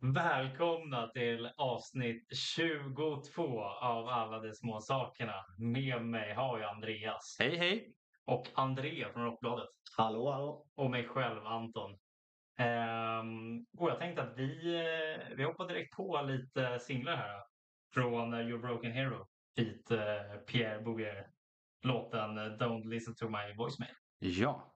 Välkomna till avsnitt 22 av alla de små sakerna. Med mig har jag Andreas. Hej hej! Och Andrea från Rockbladet. Hallå, hallå. Och mig själv, Anton. Och jag tänkte att vi hoppar direkt på lite singlar här. Från Your Broken Hero. Dit Pierre Bouvier. Låten Don't Listen to My Voicemail. Ja,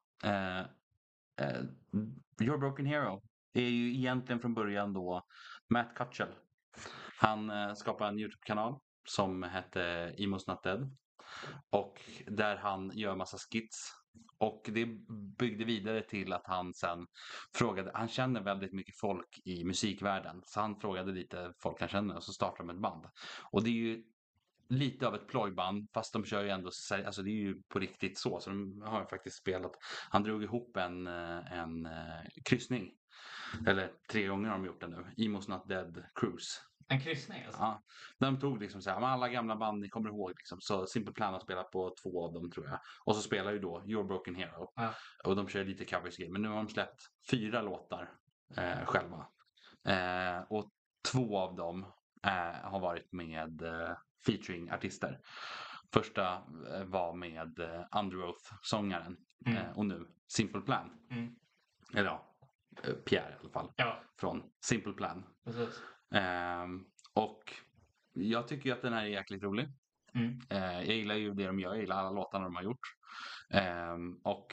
Your Broken Hero är ju egentligen från början då Matt Cutchell. Han skapade en YouTube-kanal som hette Emo's Not Dead. Och där han gör massa skits. Och det byggde vidare till att han sen frågade, han känner väldigt mycket folk i musikvärlden. Så han frågade lite folk han känner och så startade de ett band. Och det är ju lite av ett plojband, fast de kör ju ändå, alltså det är ju på riktigt så de har ju faktiskt spelat. Han drog ihop en kryssning, eller 3 gånger har de gjort det nu, Emo's Not Dead Cruise. En kryssning alltså? Ja, de tog liksom så här, alla gamla band ni kommer ihåg liksom, så Simple Plan har spelat på 2 av dem tror jag. Och så spelar ju då Your Broken Hero. Ja. Och de kör lite covers grejer, men nu har de släppt 4 låtar själva. Och 2 av dem har varit med featuring artister. Första var med Underoath-sångaren och nu Simple Plan. Eller ja, Pierre i alla fall. Ja. Från Simple Plan. Precis. Och jag tycker ju att den här är jäkligt rolig. Jag gillar ju det de gör, jag gillar alla låtarna de har gjort. Och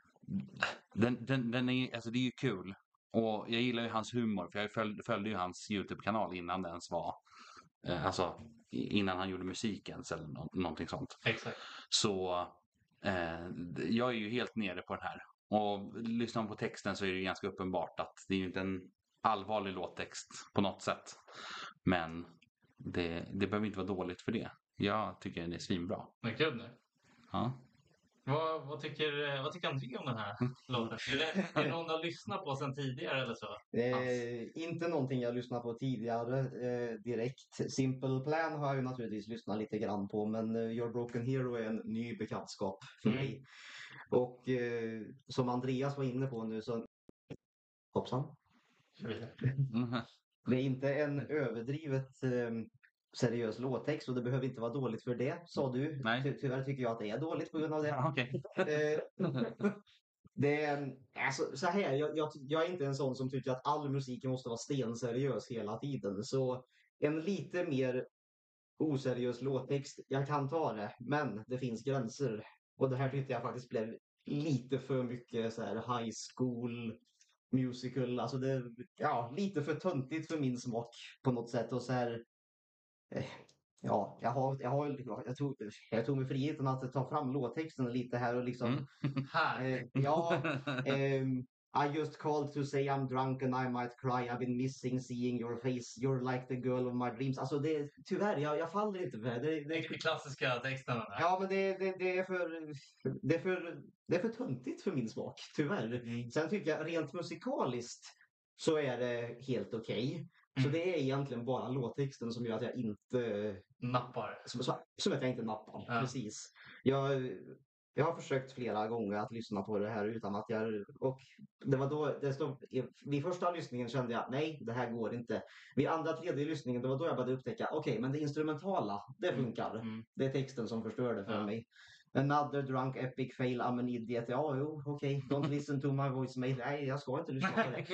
den är, alltså det är ju kul. Och jag gillar ju hans humor, för jag följde ju hans YouTube-kanal innan den ens var, alltså innan han gjorde musiken eller någonting sånt. Exakt. Så jag är ju helt nere på den här. Och lyssnar man på texten så är det ju ganska uppenbart att det är ju inte en allvarlig låttext på något sätt. Men det behöver inte vara dåligt för det. Jag tycker den är svinbra. Men kul nu. Ja. Vad tycker André om den här låten? Är det någon du har lyssnat på sedan tidigare eller så? Inte någonting jag lyssnat på tidigare direkt. Simple Plan har jag ju naturligtvis lyssnat lite grann på, men Your Broken Hero är en ny bekantskap för mig. Och som Andreas var inne på nu så... Hoppsan. Det är inte en överdrivet seriös låttext och det behöver inte vara dåligt för det, sa du. Nej. Tyvärr tycker jag att det är dåligt på grund av det. Ja, okay. Det är, alltså, så här, jag är inte en sån som tycker att all musik måste vara stenseriös hela tiden. Så en lite mer oseriös låttext, jag kan ta det, men det finns gränser. Och det här tyckte jag faktiskt blev lite för mycket så här high school musical. Alltså det, ja, lite för töntigt för min smak på något sätt. Och så här, ja, jag tog mig friheten att ta fram låttexten lite här och liksom I just called to say I'm drunk and I might cry. I've been missing seeing your face. You're like the girl of my dreams. Alltså det, tyvärr, jag faller inte för det. Det är klassiska texten. Ja, men det är för töntigt för min smak, tyvärr. Sen tycker jag rent musikaliskt så är det helt okej. Så det är egentligen bara låttexten som gör att jag inte nappar. Som att jag inte nappar, precis. Jag har försökt flera gånger att lyssna på det här utan att och det var då vid första lyssningen kände jag nej, det här går inte. Vid andra, tredje lyssningen, det var då jag började upptäcka okej, men det instrumentala, det funkar. Det är texten som förstör det för mig. Another drunk epic fail, I'm an idiot. Ja, jo, okej. Don't listen to my voicemail. Nej, jag ska inte lyssna på det.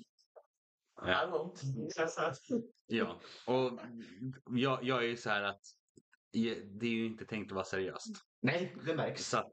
Ja, och jag är ju så här att det är ju inte tänkt att vara seriöst. Nej, det märks. Så att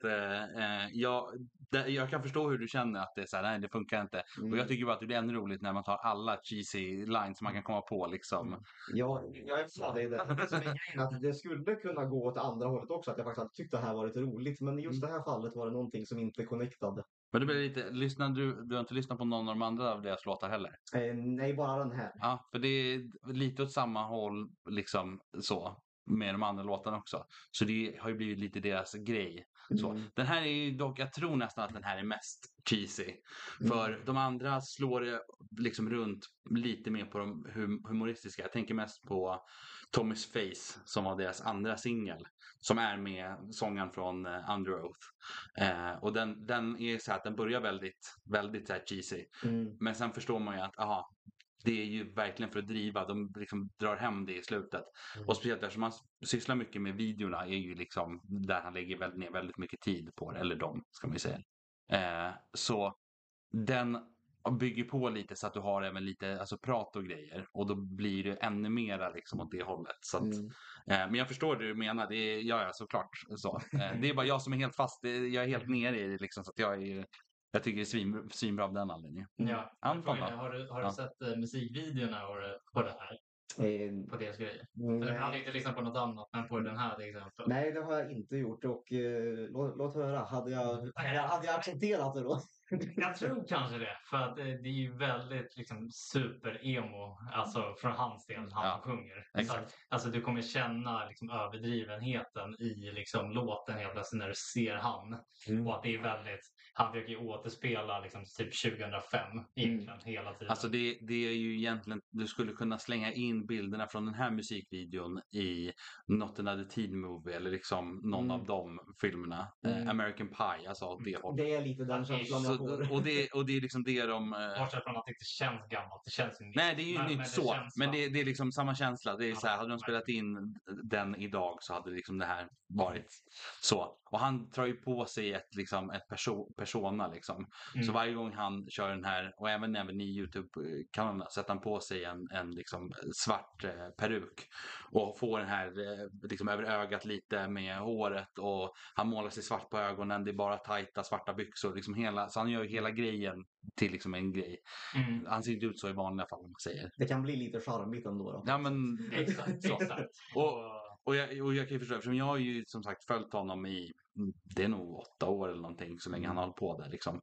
jag kan förstå hur du känner att det är så här, nej det funkar inte. Och jag tycker bara att det blir ännu roligt när man tar alla cheesy lines man kan komma på liksom. Ja, jag sa det. Det som är grejen att det skulle kunna gå åt andra hållet också, att jag faktiskt tyckte det här var lite roligt. Men i just det här fallet var det någonting som inte connectade. Men det blir lite, du har inte lyssnat på någon av de andra av deras låtar heller? Nej, bara den här. Ja, för det är lite åt samma håll liksom så. Med de andra låtarna också. Så det har ju blivit lite deras grej. Så. Den här är ju dock, jag tror nästan att den här är mest cheesy. För de andra slår det liksom runt lite mer på de humoristiska. Jag tänker mest på Tommy's Face som var deras andra singel. Som är med sången från Underoath. Och den är så här att den börjar väldigt, väldigt så här cheesy. Men sen förstår man ju att det är ju verkligen för att driva. De liksom drar hem det i slutet. Och speciellt eftersom man sysslar mycket med videorna är ju liksom där han lägger ner väldigt mycket tid på det. Eller de, ska man ju säga. Så den bygger på lite så att du har även lite alltså, prat och grejer. Och då blir det ännu mera liksom åt det hållet. Så att, men jag förstår det du menar. Det är, ja, såklart. Så. Det är bara jag som är helt fast. Jag är helt nere i det liksom. Så att jag tycker det är svinbra av den anledningen. Ja. Anton då? Har du sett musikvideorna på det här? På deras grejer? Eller har ni inte lyssnat på något annat men på den här till exempel? Nej, det har jag inte gjort och låt höra. Hade jag accepterat det då? Jag tror kanske det. För att det är ju väldigt liksom, super-emo. Alltså från hans del, han som sjunger. Exakt. Så, alltså du kommer känna liksom, överdrivenheten i liksom, låten helt plötsligt när du ser han. Och att det är väldigt... Han försöker ju återspela liksom, typ 2005 egentligen hela tiden. Alltså det är ju egentligen... Du skulle kunna slänga in bilderna från den här musikvideon i Not Another Teen Movie eller liksom någon av de filmerna. American Pie, alltså det hållet. Det är lite den känslan jag får. Och det är liksom det de... Bortsett från att det inte känns gammalt. Det känns ju nytt. Nej, det är ju nytt så. Men det är liksom samma känsla. Det är så här, hade de verkligen. spelat in den idag så hade liksom det här varit så. Och han tar ju på sig ett persona liksom. Så varje gång han kör den här, och även i YouTube-kanalerna, sätter han på sig en liksom svart peruk. Och får den här liksom över ögat lite med håret. Och han målar sig svart på ögonen. Det är bara tajta svarta byxor. Liksom så han gör ju hela grejen till liksom en grej. Han ser inte ut så i vanliga fall, om man säger. Det kan bli lite charmigt ändå då. Ja, men... Exakt. Och jag kan ju förstå, eftersom jag har ju som sagt följt honom i, det är nog 8 år eller någonting, så länge han har hållit på där liksom.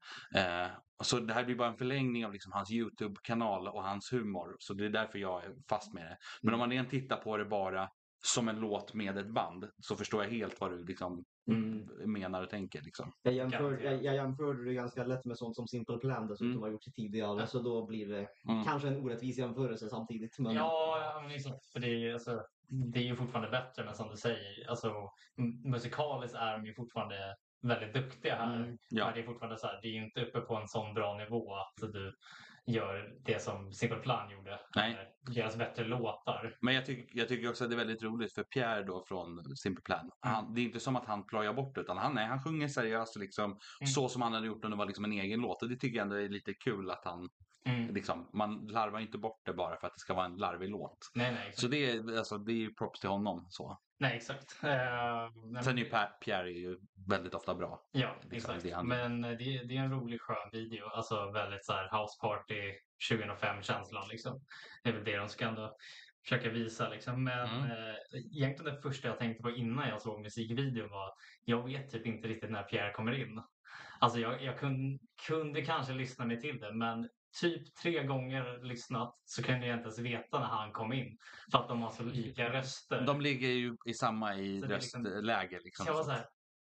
Så det här blir bara en förlängning av liksom hans YouTube-kanal och hans humor. Så det är därför jag är fast med det. Men om man igen tittar på det bara som en låt med ett band, så förstår jag helt vad du liksom menar och tänker liksom. Jag jämförde det ganska lätt med sånt som Simple Plan dessutom har gjort tidigare. Så då blir det kanske en orättvis jämförelse samtidigt. Men... Ja, men liksom, för det är ju fortfarande bättre, men som du säger, alltså, musikaliskt är de ju fortfarande väldigt duktiga här. Men det är fortfarande så här, det är ju inte uppe på en sån bra nivå att du gör det som Simple Plan gjorde. Nej. Deras bättre låtar. Men jag tycker också att det är väldigt roligt för Pierre då från Simple Plan. Det är inte som att han plojar bort, utan han sjunger seriöst liksom, så som han hade gjort om det var liksom en egen låt. Och det tycker jag ändå är lite kul att han liksom, man larvar inte bort det bara för att det ska vara en larvig låt. Nej, så det är ju props till honom så. Nej, exakt. Sen är ju Pierre är ju väldigt ofta bra. Ja, liksom, exakt. Men det är en rolig skön video. Alltså väldigt så här House Party 2005-känslan liksom. Det är väl det de ska ändå försöka visa liksom. Men egentligen det första jag tänkte på innan jag såg musikvideon var, jag vet typ inte riktigt när Pierre kommer in. Alltså jag kunde kanske lyssna mig till det, men typ 3 gånger lyssnat så kunde jag inte ens veta när han kom in. För att de har så lika röster. De ligger ju i samma röstläge. Liksom, så jag var så här,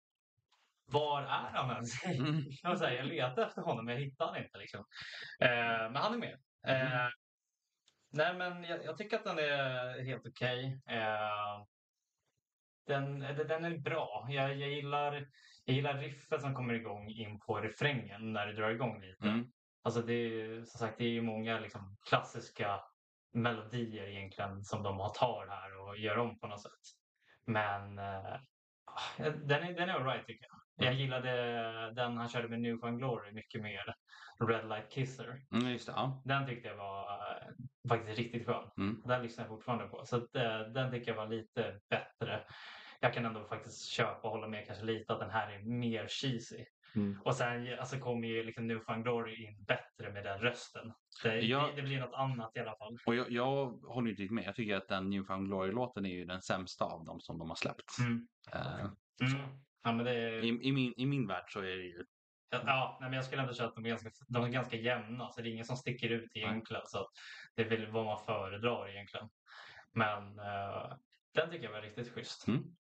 var är han ens? Jag letade efter honom men jag hittade han inte. Liksom. Men han är med. Nej, men jag tycker att den är helt okej. Den är bra. Jag gillar riffet som kommer igång in på refrängen när det drar igång lite. Alltså det är, som sagt, det är ju många liksom klassiska melodier egentligen som de tar här och gör om på något sätt. Men den är all right tycker jag. Jag gillade den han körde med Newfound Glory mycket mer. Red Light Kisser. Just det, ja. Den tyckte jag var faktiskt riktigt skön. Den lyssnar jag fortfarande på. Så att, den tycker jag var lite bättre. Jag kan ändå faktiskt köpa och hålla med kanske lite att den här är mer cheesy. Och sen alltså, kommer ju liksom Newfound Glory in bättre med den rösten. Det blir något annat i alla fall. Och jag håller inte med. Jag tycker att den Newfound Glory-låten är ju den sämsta av dem som de har släppt. Ja, men det... I min värld så är det ju... Ja, men jag skulle ändå säga att de är ganska jämna. Så det är ingen som sticker ut egentligen. Så att det är väl vad man föredrar egentligen. Men den tycker jag var riktigt schysst.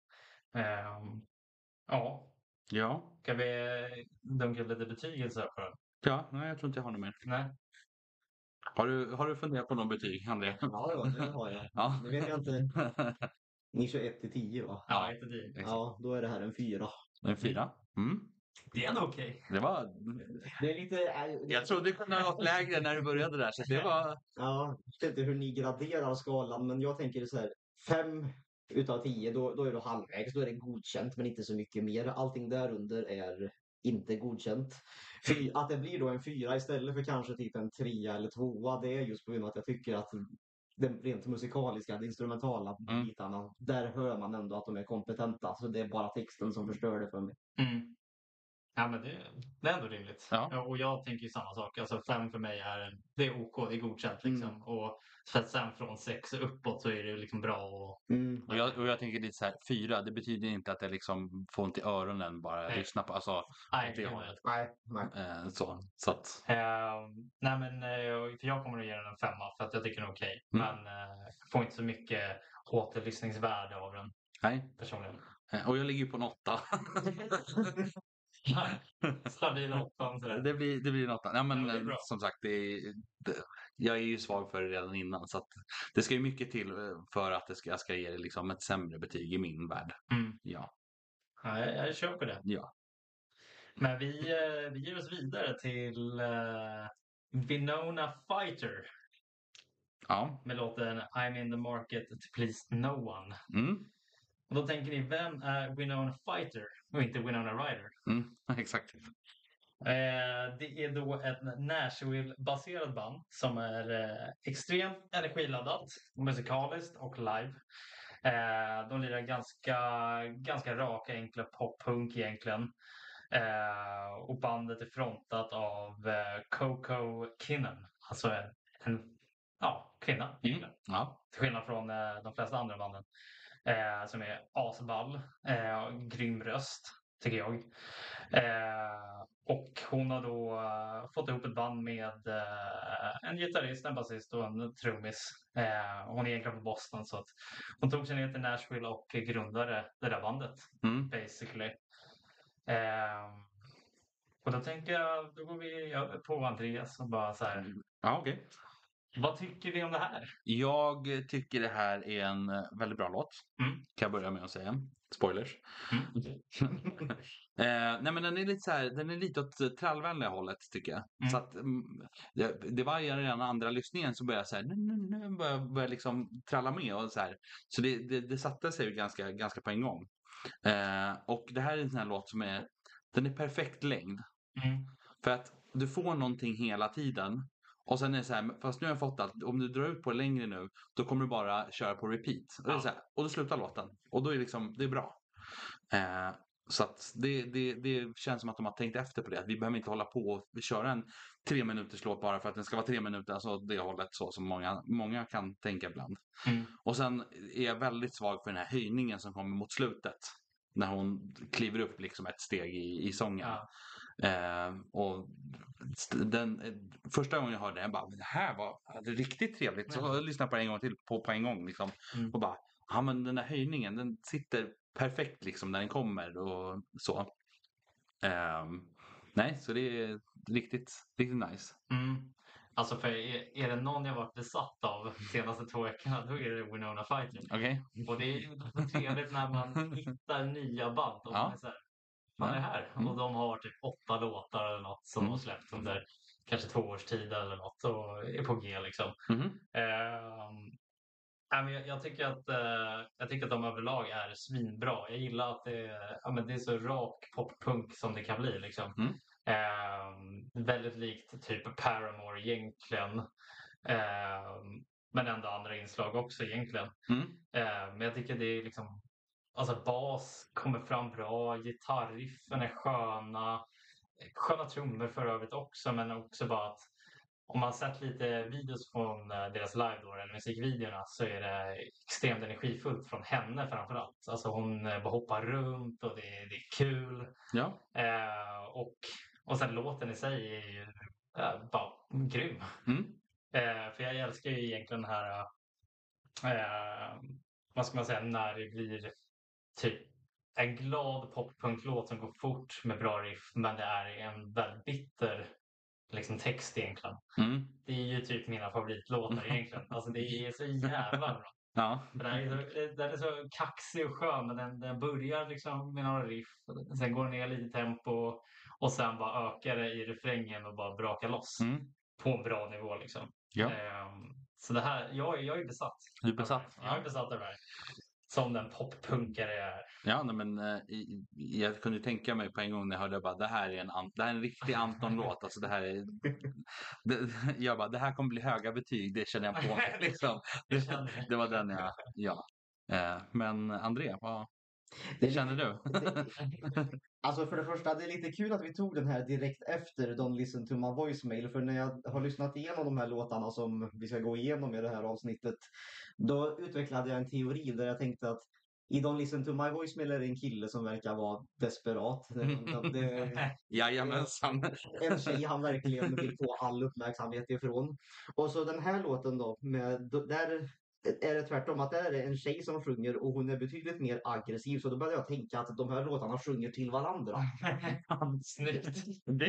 Ja. Ska vi dunka lite betygelse på den? Ja, nej, jag tror inte jag har något mer. Nej. Har du funderat på någon betyg, André? Ja, det har jag. Ja. Det vet jag inte. Ni kör 1-10 va? Ja, 1-10. Ja, då är det här en 4. En 4? Det är ändå okej. Det var... Det är lite... Jag trodde det kunde ha gått lägre när du började där, så det var... Ja, jag vet inte hur ni graderar skalan, men jag tänker så här. 5 utav 10, då är du halvvägs. Då är det godkänt, men inte så mycket mer. Allting därunder är inte godkänt. Att det blir då en 4 istället för kanske typ en 3 eller 2, det är just på grund av att jag tycker att den rent musikaliska, de instrumentala bitarna, där hör man ändå att de är kompetenta. Så det är bara texten som förstör det för mig. Mm. Ja, men det är ändå rimligt. Ja. Och jag tänker ju samma sak. Alltså 5 för mig det är OK, det är godkänt liksom. Och för att sen från 6 och uppåt så är det liksom bra. Och jag tänker lite så här, 4, det betyder inte att det liksom får ont i öronen bara lyssna på, alltså Nej, åt det hållet. Nej. Så att... Nej, men för jag kommer att ge den en 5 för att jag tycker den är okej. Men jag får inte så mycket återlyssningsvärde av den. Nej. Personligen. Och jag ligger ju på en 8. Stabil 8. Det blir en 8. Ja, men det är bra. som sagt, jag är ju svag för det redan innan. Så att det ska ju mycket till för att jag ska ge det liksom ett sämre betyg i min värld. Ja. Ja, jag köper det. Ja. Men vi ger oss vidare till Winona Fighter. Ja. Med låten I'm in the market to please no one. Och då tänker ni, vem är Winona Fighter och inte Winona Ryder? Exakt. Det är då ett Nashville-baserat band som är extremt energiladdat, musikaliskt och live. De lirar ganska raka, enkla pop-punk egentligen. Och bandet är frontat av Coco Kinnan, alltså en kvinna egentligen. Ja. Till skillnad från de flesta andra banden. Som är asball, grym röst tycker jag. Och hon har då fått ihop ett band med en gitarrist, en basist och en trummis. Hon är egentligen från Boston, så att hon tog sig ner till Nashville och grundade det där bandet basically. Och då tänker jag, då går vi över på Andreas och bara så här. Ja, okej. Vad tycker vi om det här? Jag tycker det här är en väldigt bra låt. Kan jag börja med att säga. Spoilers. Nej, men den är lite så här, den är lite åt trallvänliga hållet tycker jag. Så att det var ju redan andra lyssningen så började jag så här, nu börjar liksom tralla med och så här. Så det satte sig ju ganska på en gång. Och det här är en sån här låt som den är perfekt längd. För att du får någonting hela tiden. Och sen är det så här, fast nu har jag fått allt. Om du drar ut på det längre nu, då kommer du bara köra på repeat. Och, det är så här, och då slutar låten. Och då är det är bra. Så att det känns som att de har tänkt efter på det. Att vi behöver inte hålla på och köra en 3 minuters låt bara för att den ska vara 3 minuter. Alltså det hållet så som många kan tänka ibland. Och sen är jag väldigt svag för den här höjningen som kommer mot slutet. När hon kliver upp liksom ett steg i sången. Och första gången jag hörde den, jag bara, det här var riktigt trevligt. Så jag lyssnade på det en gång till på en gång liksom. Och bara, ja men den där höjningen, den sitter perfekt liksom när den kommer och så. Nej, så det är riktigt nice. Alltså för är det någon jag varit besatt av de senaste 2 veckorna, då är det Winona Fighter. Okay. Och det är ju så trevligt när man hittar nya band och man är så här, man är här. Och de har typ 8 låtar eller något som de har släppt under kanske 2 års tid eller något och är på G liksom. Jag tycker att de överlag är svinbra. Jag gillar att det är så rak poppunk som det kan bli liksom. Väldigt likt typ Paramore egentligen. Men ändå andra inslag också egentligen. Men jag tycker det är liksom, alltså bas kommer fram bra, gitarriffen är sköna trummor för övrigt också, men också bara att om man sett lite videos från deras live då, eller musikvideorna, så är det extremt energifullt från henne framförallt. Alltså hon bara hoppar runt och det är kul. Ja. Och sen låten i sig är ju bara grym. För jag älskar ju egentligen den här, vad ska man säga, när det blir typ en glad poppunklåt som går fort med bra riff, men det är en väldigt bitter liksom text egentligen. Det är ju typ mina favoritlåtar egentligen. Alltså det är så jävla bra. Ja. Den är så kaxig och skön, men den börjar liksom med några riff. Sen går den ner lite i tempo och sen bara ökar det i refrängen och bara brakar loss på en bra nivå liksom. Ja. Så det här, jag är besatt. Du är besatt? Jag är besatt av det här. Som den poppunkare jag är. Ja, nej, men jag kunde tänka mig på en gång när jag hörde bara det här är en riktig Anton-låt. Alltså det här är, jag bara, det här kommer bli höga betyg, det känner jag på mig. Liksom. Det var den ja. Men André, vad känner du? Alltså för det första, det är lite kul att vi tog den här direkt efter Don't Listen To My Voicemail. För när jag har lyssnat igenom de här låtarna som vi ska gå igenom i det här avsnittet, då utvecklade jag en teori där jag tänkte att i Don't Listen To My Voicemail är det en kille som verkar vara desperat. Jajamensan. En tjej han verkligen vill få all uppmärksamhet ifrån. Och så den här låten då, där är det tvärtom, att det är en tjej som sjunger och hon är betydligt mer aggressiv. Så då började jag tänka att de här låtarna sjunger till varandra. Snyggt. Det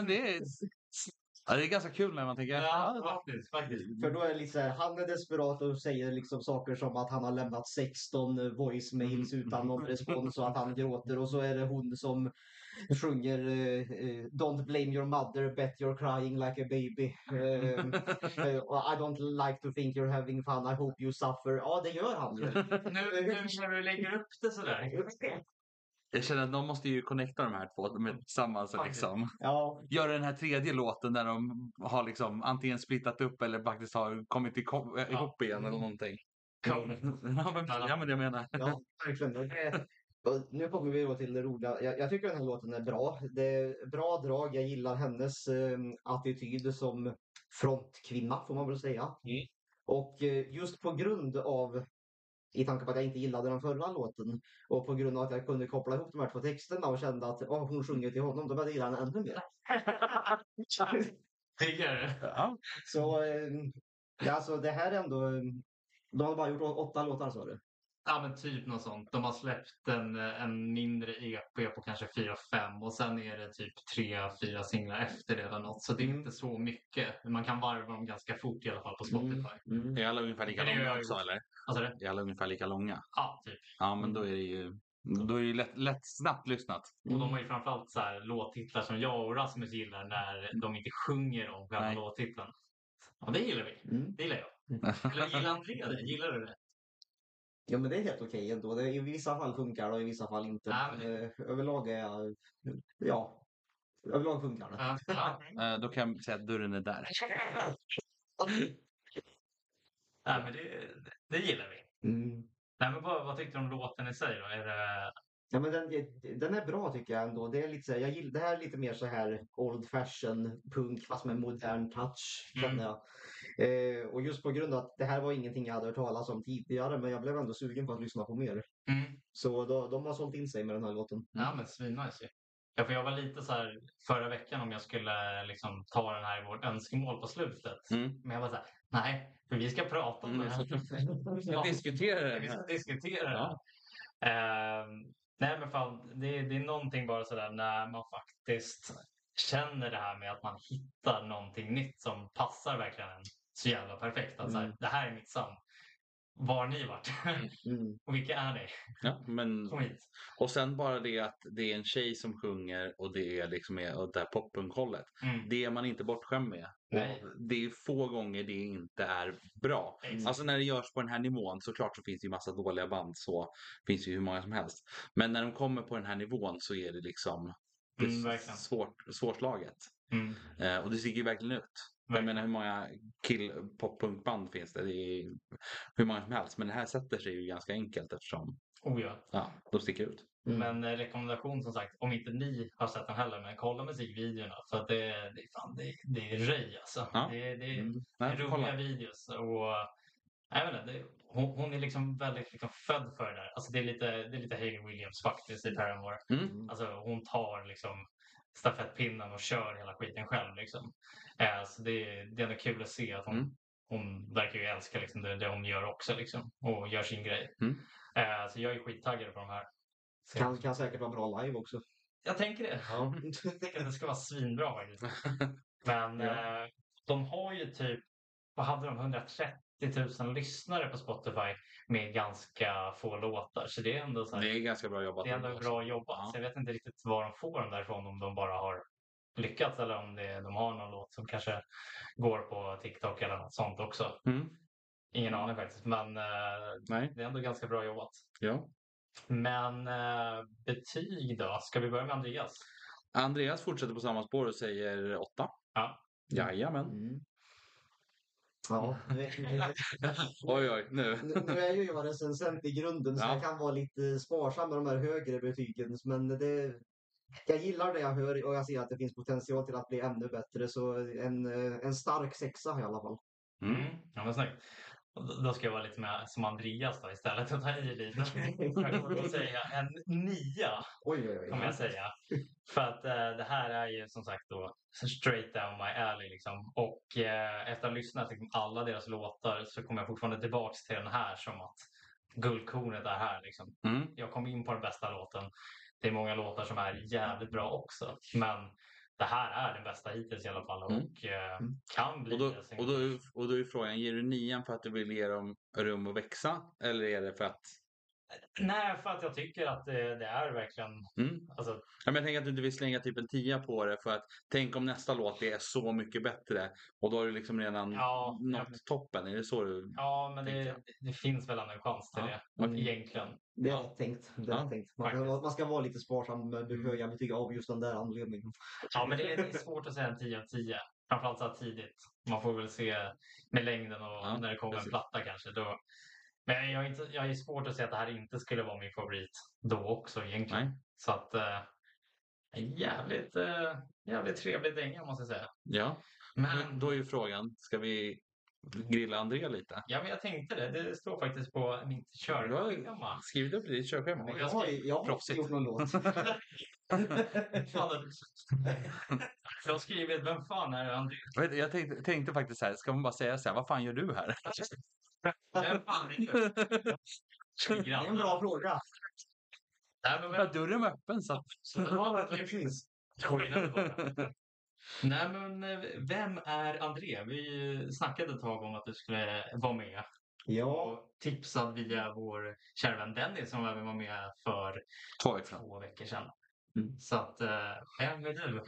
är ganska kul när man tänker Faktiskt. För då är det lite så här, han är desperat och säger liksom saker som att han har lämnat 16 voicemails utan någon respons och att han gråter. Och så är det hon som sjunger Don't blame your mother, bet you're crying like a baby. I don't like to think you're having fun, I hope you suffer. Ja, det gör han ju. Nu när du lägger upp det sådär. Jag känner att de måste ju connecta de här två tillsammans. Liksom. Ja. Göra den här tredje låten där de har liksom antingen splittat upp eller faktiskt har kommit ihop igen eller någonting. Ja, men jag menar. Ja, verkligen. Nu kommer vi då till det roliga. Jag tycker den här låten är bra. Det är bra drag. Jag gillar hennes attityd som frontkvinna, får man väl säga. Och just på grund av, i tanke på att jag inte gillade den förra låten och på grund av att jag kunde koppla ihop de här två texterna och kände att hon sjunger till honom, då började jag gilla den ännu mer. Ja. Så alltså det här är ändå, de har bara gjort 8 låtar, sa du? Ja, men typ något sånt. De har släppt en mindre EP på kanske 4-5 och sen är det typ 3-4 singlar efter det eller något. Så det är inte så mycket. Man kan varva dem ganska fort i alla fall på Spotify. Är alla ungefär lika långa också, eller? Alltså det? Är alla ungefär lika långa? Ja, typ. Ja, men då är det ju lätt snabbt lyssnat. Och de har ju framförallt så här låttitlar som jag och Rasmus gillar när de inte sjunger om själva låttiteln. Ja, det gillar vi. Det gillar jag. Eller gillar André det? Gillar du det? Ja, men det är helt okej ändå. Det, i vissa fall funkar det och i vissa fall inte. Överlag är jag... Ja, överlag funkar det. Då kan jag säga att dörren är där. Nej, men det gillar vi. Nej, men vad tyckte du om låten i sig då? Är det... Ja, men den är bra tycker jag ändå. Det är lite så här, det här är lite mer så här old fashion punk fast med modern touch, känner jag. Och just på grund av att det här var ingenting jag hade hört talas om tidigare, men jag blev ändå sugen på att lyssna på mer. Så de har sålt in sig med den här låten. Ja, men svinnice. Ja, för jag var lite så här förra veckan om jag skulle liksom ta den här i vårt önskemål på slutet. Men jag var så här, nej, för vi ska prata om det här. Vi ska diskutera det. Vi ska diskutera det. Nej, men fan, det är någonting bara sådär när man faktiskt känner det här med att man hittar någonting nytt som passar verkligen så jävla perfekt. Att så här, det här är mitt sound. Var har ni varit? Och vilka är ni? Ja, men... Kom hit. Och sen bara det att det är en tjej som sjunger och det är liksom det där poppunkhållet. Det är man inte bortskämd med. Det är få gånger det inte är bra. Alltså när det görs på den här nivån, såklart så finns det ju massa dåliga band, så finns det ju hur många som helst. Men när de kommer på den här nivån så är det liksom svårslaget. Och det sticker ju verkligen ut. Jag menar hur många poppunkband finns det? Det är hur många som helst. Men det här sätter sig ju ganska enkelt eftersom de sticker ut. Men rekommendation som sagt, om inte ni har sett den heller, men kolla musikvideorna för att det är röj alltså. Det är roliga videos och jag vet inte, hon är liksom väldigt liksom född för det där. Alltså det är lite Hayley Williams faktiskt i Paramore. Alltså hon tar liksom stafettpinnen och kör hela skiten själv liksom. Så det är ändå kul att se att hon verkar ju älska liksom det hon gör också liksom och gör sin grej. Så jag är skittaggad på de här. Kan säkert vara bra live också. Jag tänker det. Jag tänker att det ska vara svinbra faktiskt. Men de har ju typ, vad hade de? 130 000 lyssnare på Spotify med ganska få låtar. Så det är ändå så här, Det är ganska bra jobbat. det är ändå alltså. bra jobbat. Ja. Så jag vet inte riktigt var de får dem därifrån, om de bara har lyckats eller om de har någon låt som kanske går på TikTok eller något sånt också. Mm. Ingen aning faktiskt, men Nej. det är ändå ganska bra jobbat. Ja. Men betyg då? Ska vi börja med Andreas? Andreas fortsätter på samma spår och säger 8. Ja. Jajamän. Mm. Ja, Oj, nu. nu är ju jag recensent i grunden så Ja. jag kan vara lite sparsam med de här högre betygen. Men jag gillar det jag hör och jag ser att det finns potential till att bli ännu bättre. Så en stark 6:a i alla fall. Mm. Ja, men snyggt. Då ska jag vara lite mer som Andreas då, istället och ta i lite. Jag kommer att säga en 9. Oj. Kommer jag säga. För att det här är ju som sagt då straight down my alley liksom. Och efter att ha lyssnat till alla deras låtar så kommer jag fortfarande tillbaks till den här som att guldkornet är här liksom. Mm. Jag kom in på den bästa låten. Det är många låtar som är jävligt bra också. Men det här är den bästa hittills i alla fall. Och kan bli Och då är frågan, ger du 9 för att du vill ge dem rum att växa? Eller är det för att... Nej, för att jag tycker att det är verkligen... Alltså, Ja, men jag tänker att du inte vill slänga typ en 10 på det för att tänk om nästa låt är så mycket bättre och då har du liksom redan nått toppen. Är det så du... Ja, men det finns väl en chans till det. Egentligen. Det är rätt tänkt. Man ska vara lite sparsam med höga betyg av just den där anledningen. Ja, men det är svårt att säga en 10 av 10. Framförallt så här tidigt. Man får väl se med längden och när det kommer en platta kanske. Då... Men jag är svårt att säga att det här inte skulle vara min favorit då också egentligen. Nej. Så att jävligt trevlig dänga måste jag säga. Ja, men då är ju frågan, ska vi grilla André lite? Ja, men jag tänkte det. Det står faktiskt på mitt körschema. Skrivit upp ditt körschema? Jag har inte gjort någon låt. Jag har skrivit, vem fan är André? Jag tänkte faktiskt så här, ska man bara säga så här, vad fan gör du här? Vem fan är du? Det är en bra fråga. Dörren var öppen så. Nej, men vem är André? Vi snackade ett tag om att du skulle vara med. Ja. Och tipsad via vår kära vän Dennis som även var med för 2 veckor sedan. Så att, vem är du?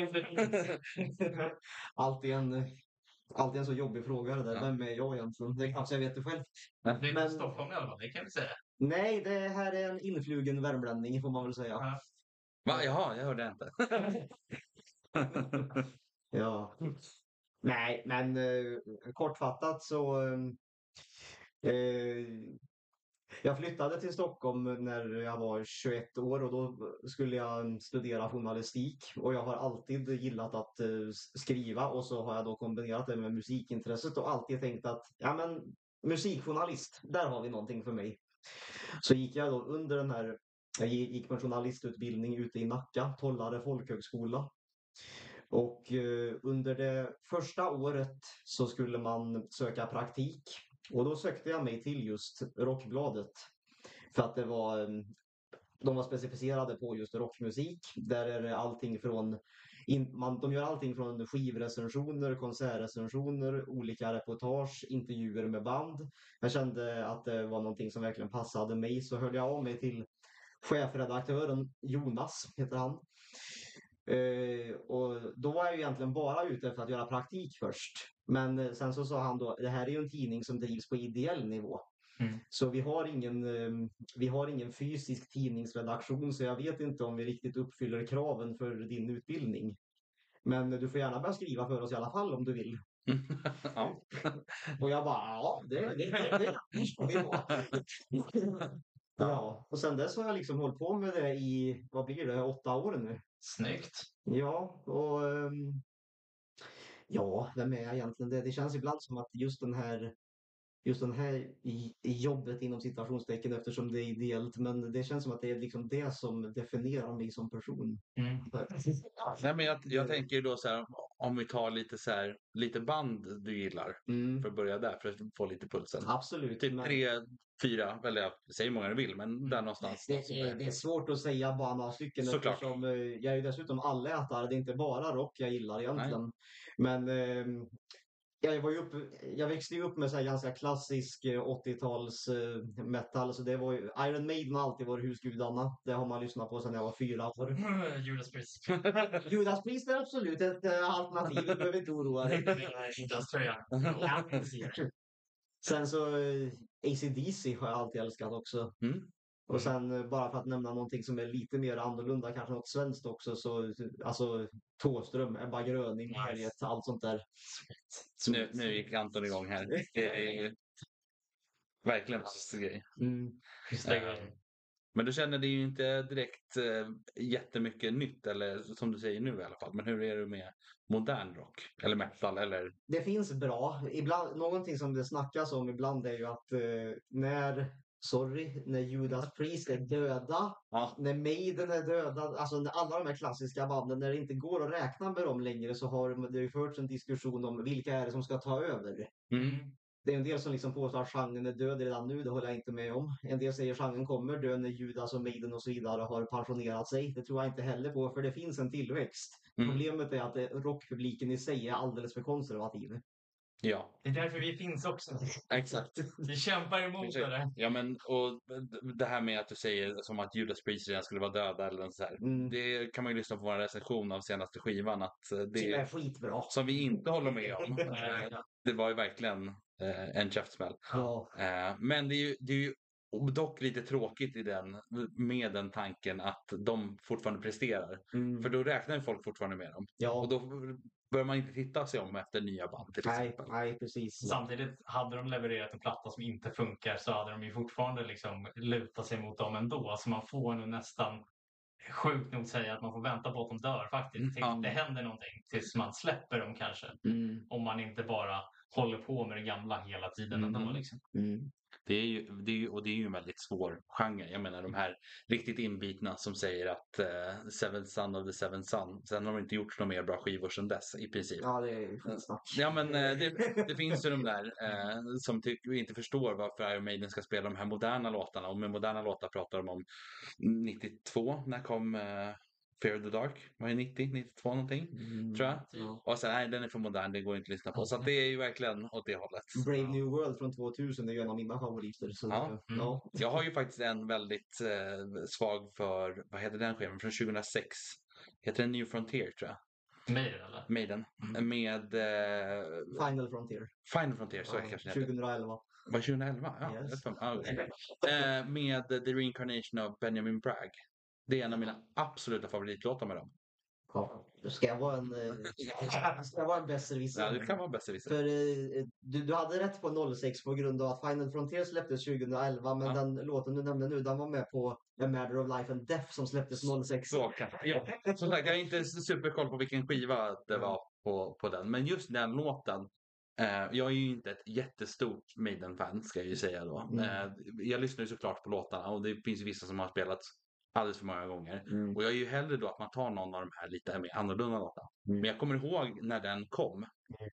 Alltid en så jobbig fråga det där. Vem är jag egentligen? Det kanske jag vet det själv. Du är i Stockholm i alla fall, det kan vi säga. Nej, det här är en influgen värmlänning får man väl säga. Va? Jaha, jag hörde inte. Ja. Nej, men kortfattat så jag flyttade till Stockholm när jag var 21 år och då skulle jag studera journalistik och jag har alltid gillat att skriva och så har jag då kombinerat det med musikintresset och alltid tänkt att musikjournalist, där har vi någonting för mig. Så gick jag då under den här, jag gick på en journalistutbildning ute i Nacka, Tollare folkhögskola. Och under det första året så skulle man söka praktik. Och då sökte jag mig till just Rockbladet. För att de var specificerade på just rockmusik. Där är det allting från, de gör allting från skivrecensioner, konsertrecensioner, olika reportage, intervjuer med band. Jag kände att det var någonting som verkligen passade mig. Så hörde jag av mig till chefredaktören Jonas, heter han. Och då var jag egentligen bara ute för att göra praktik först. Men sen så sa han då, det här är ju en tidning som drivs på ideell nivå. Så vi har ingen fysisk tidningsredaktion så jag vet inte om vi riktigt uppfyller kraven för din utbildning. Men du får gärna börja skriva för oss i alla fall om du vill. Ja. Och jag bara, ja, det ska vi ha. Ja, och sen dess har jag liksom hållit på med det i, vad blir det, 8 år nu. Snyggt. Ja, och vem är jag egentligen? Det känns ibland som att just den här jobbet inom citationstecken eftersom det är ideellt, men det känns som att det är liksom det som definierar mig som person. Nej, men jag tänker då så här, om vi tar lite band du gillar för att börja där för att få lite pulsen. Absolut. Typ 3, 4, eller säg hur många du vill, men där någonstans. Det är svårt att säga bara några stycken eftersom jag är ju dessutom allätare. Det är inte bara rock jag gillar egentligen. Nej. Men jag växte ju upp med så här ganska klassisk 80-tals metal. Så det var ju, Iron Maiden har alltid varit husgudarna. Det har man lyssnat på sedan jag var 4 år. Judas Priest. Judas Priest är absolut ett alternativ. Du behöver inte oroa dig. Judas-tröjan. Sen så AC/DC har jag alltid älskat också. Och sen bara för att nämna någonting som är lite mer annorlunda, kanske något svenskt också, så alltså Thåström, Ebba Gröning, Harriet, allt sånt där. Nu gick Anton igång här. Det är verkligen en grej. Men du känner det ju inte direkt jättemycket nytt, eller som du säger nu i alla fall. Men hur är det med modern rock? Eller metal? Eller? Det finns bra. Ibland, någonting som det snackas om ibland är ju att när Judas Priest är döda, när Maiden är döda, alltså när alla de här klassiska banden, när det inte går att räkna med dem längre, så har det ju förts en diskussion om vilka är det som ska ta över. Det är en del som liksom påstår att genren är död redan nu, det håller jag inte med om. En del säger att genren kommer dö när Judas och Maiden och så vidare har pensionerat sig. Det tror jag inte heller på, för det finns en tillväxt. Problemet är att rockpubliken i sig är alldeles för konservativ. Ja. Det är därför vi finns också. Exakt. Vi kämpar emot det. Ja, men och det här med att du säger som att Judas Priest redan skulle vara döda eller så här. Det kan man ju lyssna på vår recension av senaste skivan, att det är skitbra. Som vi inte håller med om. Det var ju verkligen en käftsmäll. Men det är ju dock lite tråkigt med den tanken att de fortfarande presterar. För då räknar ju folk fortfarande med dem. Och då bör man inte titta sig om efter nya band till exempel. Nej, precis. Samtidigt, hade de levererat en platta som inte funkar, så hade de ju fortfarande liksom lutat sig mot dem ändå. Så man får nu nästan, sjukt nog säga, att man får vänta på att de dör faktiskt. Tills det händer någonting. Tills man släpper dem kanske. Om man inte bara håller på med det gamla hela tiden ändå liksom. Det är ju en väldigt svår genre. Jag menar de här riktigt inbitna som säger att Seventh Son of the Seventh Son. Sen har de inte gjort några mer bra skivor sedan dess i princip. Ja, det är skitsnack. Ja, men det finns ju de där som inte förstår varför Iron Maiden ska spela de här moderna låtarna. Och med moderna låtar pratar de om 92. När kom Fear the Dark? Var det 90? 92 någonting? Tror jag. Och sen, nej, den är för modern, det går inte att lyssna på. Så att det är ju verkligen åt det hållet. Brave New World från 2000 är ju en av mina favoriter. Så Jag har ju faktiskt en väldigt svag för, vad heter den skivan? Från 2006. Heter den New Frontier, tror jag. Maiden, eller? Maiden. Med Final Frontier. Final Frontier, så kanske 2011. Var 2011? Ja. Yes. Med The Reincarnation of Benjamin Bragg. Det är en av mina absoluta favoritlåtar med dem. Ja, ska jag vara en besserwisser? Ja, det kan vara besserwisser. För du hade rätt på 06 på grund av att Final Frontier släpptes 2011, men den låten du nämnde nu, den var med på A Matter of Life and Death som släpptes 06. Så kan jag. Som sagt, jag har inte superkoll på vilken skiva det var på den, men just den låten. Jag är ju inte ett jättestort Maiden-fan, ska jag ju säga då. Jag lyssnar ju såklart på låtarna, och det finns vissa som har spelats alldeles för många gånger. Och jag är ju hellre då att man tar någon av de här lite mer annorlunda låtarna. Men jag kommer ihåg när den kom,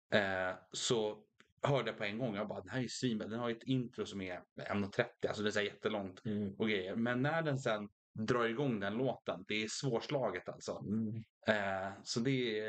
så hörde jag på en gång, jag bara, den här är ju svinbra. Den har ju ett intro som är 1:30, alltså det är så jättelångt och grejer. Men när den sen drar igång den låten, det är svårslaget alltså. Så det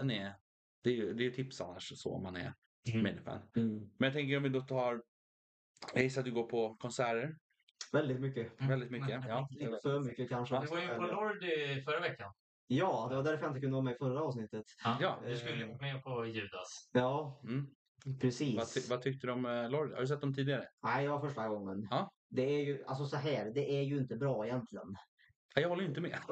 är ju tips annars så om man är Maiden-fan. Men jag tänker om vi då jag gissar att du går på konserter. Väldigt mycket. Väldigt mycket, ja. Lite för mycket kanske. Du var ju på Lordi förra veckan. Ja, det var därför jag inte kunde vara med i förra avsnittet. Ja, du skulle vara med på Judas. Ja, precis. Vad tyckte du om Lordi? Har du sett dem tidigare? Nej, det var första gången. Ja. Det är ju, alltså så här, det är ju inte bra egentligen. Jag håller ju inte med.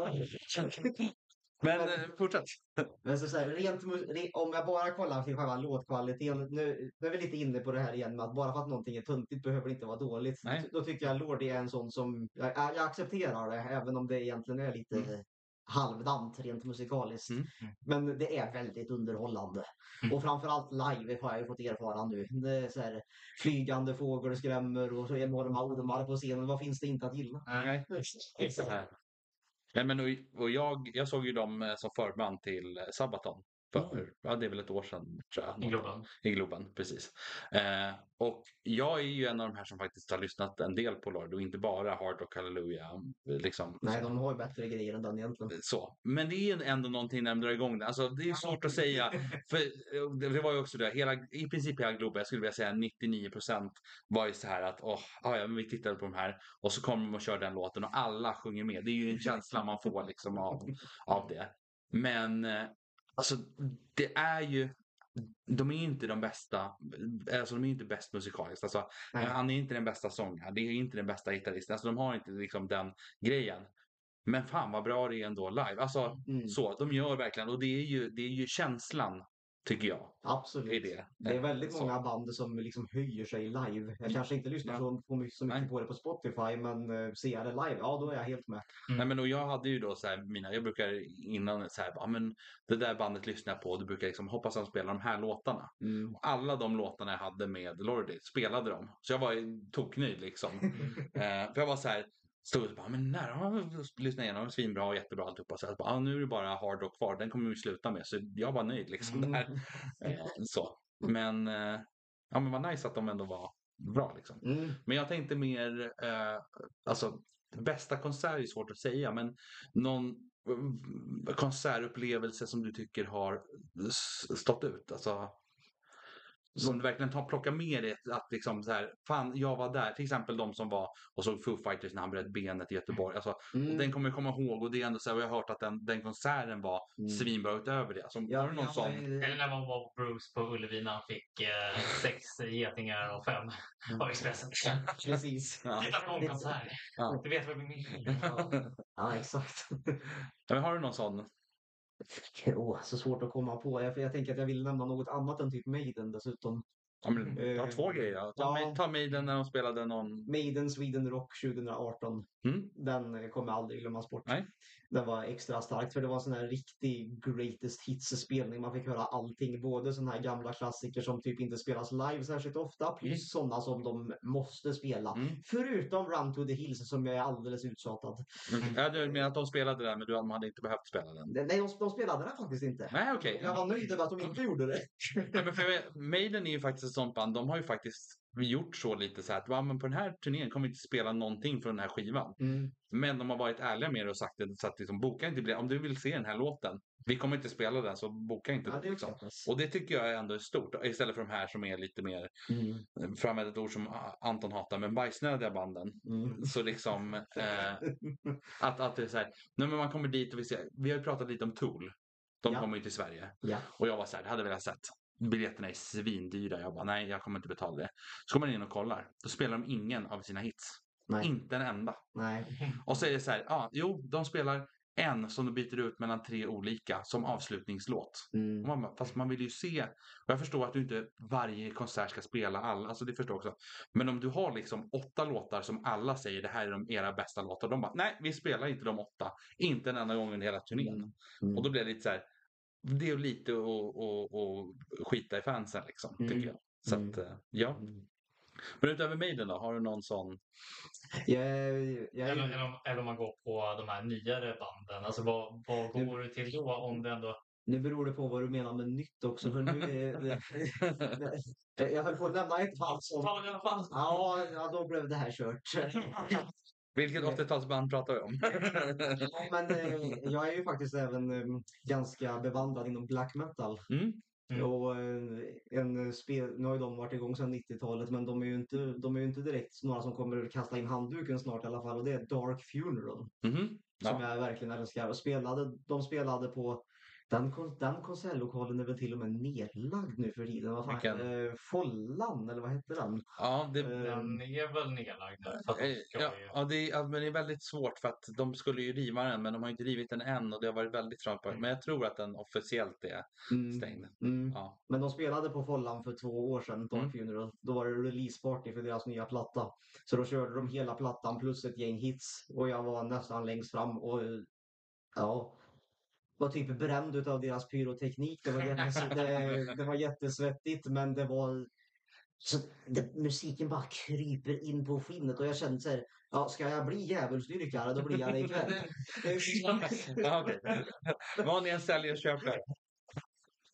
Men fortsätt. Men så här, om jag bara kollar till själva låtkvaliteten. Nu är vi lite inne på det här igen med att bara för att någonting är töntigt behöver det inte vara dåligt. Då tycker jag Lordi är en sån som jag accepterar det, även om det egentligen är lite halvdant rent musikaliskt. Men det är väldigt underhållande. Och framförallt live har jag ju fått erfara nu. Det är så här, flygande fågelskrämmor och så enorma ormar på scenen. Vad finns det inte att gilla? Nej, exakt. Men jag såg ju dem som förband till Sabaton Ja, det är väl ett år sedan tror jag. I Globen. I Globen, precis. Och jag är ju en av de här som faktiskt har lyssnat en del på Lord och inte bara Hard Rock Hallelujah. Liksom, Nej, de har ju bättre grejer än den egentligen. så. Men det är ändå någonting när de drar igång det. Alltså, det är svårt att säga. För det var ju också det. I princip hela Globen, jag skulle vilja säga 99% var ju så här att ja, men vi tittade på de här och så kommer de och kör den låten och alla sjunger med. Det är ju en känsla man får liksom av det. Men alltså, det är ju de är inte de bästa, alltså de är inte bäst musikaliskt. Alltså, han är inte den bästa sångaren, det är inte den bästa gitarristen. Alltså de har inte liksom den grejen. Men fan vad bra det är ändå live. Alltså så, de gör verkligen. Och det är ju känslan, tycker jag. Absolut. Det är väldigt många band som liksom höjer sig live. Jag kanske inte lyssnar så mycket på det på Spotify, men ser jag det live, ja då är jag helt med. Nej, men och jag hade ju då så här, jag brukar innan så här, ja men det där bandet lyssnar jag på och du brukar liksom hoppas att de spelar de här låtarna. Och alla de låtarna jag hade med Lordi spelade de. Så jag var toknöjd liksom. För jag var så här, stod och bara, men när har jag lyssnat igenom, svinbra och jättebra alltihopa. Så jag bara, nu är det bara Hard Rock kvar, den kommer vi sluta med. Så jag var nöjd liksom där. Så. Men, ja men vad nice att de ändå var bra liksom. Men jag tänkte mer, alltså bästa konsert är svårt att säga, men någon konsertupplevelse som du tycker har stått ut, alltså som du verkligen plockar med dig att liksom så här, fan jag var där, till exempel de som var och såg Foo Fighters när han bröt benet i Göteborg, alltså, och den kommer jag komma ihåg och det är ändå så här, jag har hört att den konserten var svinbra utöver det, alltså, har du någon sån? Eller när man var på Bruce på Ullevi när han fick 6 getingar och 5 av Expressen. Precis. Titta på en konsert. Du vet vad vi menar. Ja, exakt. Men har du någon sån? Så svårt att komma på. Jag tänker att jag vill nämna något annat än typ Maiden dessutom. Ja, men, jag har 2 grejer. Ta Maiden när de spelade någon... Maiden Sweden Rock 2018. Den kommer aldrig glömmas bort. Nej. Den var extra starkt för det var en sån här riktig greatest hits-spelning. Man fick höra allting. Både såna här gamla klassiker som typ inte spelas live särskilt ofta. Plus sådana som de måste spela. Förutom Run to the Hills som jag är alldeles uttjatad. Ja, du menar att de spelade där men de hade inte behövt spela den? Nej, de spelade den faktiskt inte. Nej, okej. Jag var nöjd över att de inte gjorde det. Ja, men för Maiden är ju faktiskt ett sånt band. De har ju faktiskt gjort så lite så här att men på den här turnén kommer vi inte spela någonting från den här skivan. Men de har varit ärliga med det och sagt det så att liksom, boka inte, om du vill se den här låten, vi kommer inte spela den så boka inte den. Liksom. Och det tycker jag ändå är stort istället för de här som är lite mer för ett ord som Anton hatar, men bajsnödiga banden. Så liksom att det är så här, men man kommer dit och vi har ju pratat lite om Tool. De kommer ju till Sverige. Och jag var så här, det hade velat sett. Biljetterna är svindyra. Jag bara, nej jag kommer inte betala det. Så kommer man in och kollar. Då spelar de ingen av sina hits. Nej. Inte en enda. Nej. Och så är det så här, de spelar en som de byter ut mellan 3 olika som avslutningslåt. Fast man vill ju se, och jag förstår att du inte varje konsert ska spela alla, alltså det förstår jag också. Men om du har liksom 8 låtar som alla säger det här är era bästa låtar, de bara, nej vi spelar inte de 8. Inte en enda gång under hela turnén. Och då blir det lite så här, det är lite att skita i fansen liksom, tycker jag. Så att, ja. Men utöver Maiden då, har du någon sån? Eller om man går på de här nyare banden, alltså vad går du till då om det ändå... Nu beror det på vad du menar med nytt också. För nu jag höll på att nämna ett fall som... Ja, då blev det här kört. Vilket 80-talsband pratar vi om? Ja, men jag är ju faktiskt även ganska bevandrad inom black metal. Och nu har ju de varit igång sedan 90-talet, men de är ju inte direkt några som kommer kasta in handduken snart i alla fall. Och det är Dark Funeral. Som jag verkligen älskar. Och de spelade på den konsertlokalen är väl till och med nedlagd nu för tiden. Vad fan? Follan, eller vad hette den? Ja, den är väl nedlagd nu. Men det är väldigt svårt för att de skulle ju riva den, men de har inte rivit den än och det har varit väldigt framför. Men jag tror att den officiellt är stängd. Ja. Men de spelade på Follan för 2 år sedan, Dark Funeral. Då var det release party för deras nya platta. Så då körde de hela plattan plus ett gäng hits. Och jag var nästan längst fram och var typ bränd utav deras pyroteknik. Det var jättesvettigt, men det var musiken bara kryper in på skinnet och jag kände så här, ska jag bli djävulsdyrkare då blir jag det ikväll. Vad ni än säljer köper.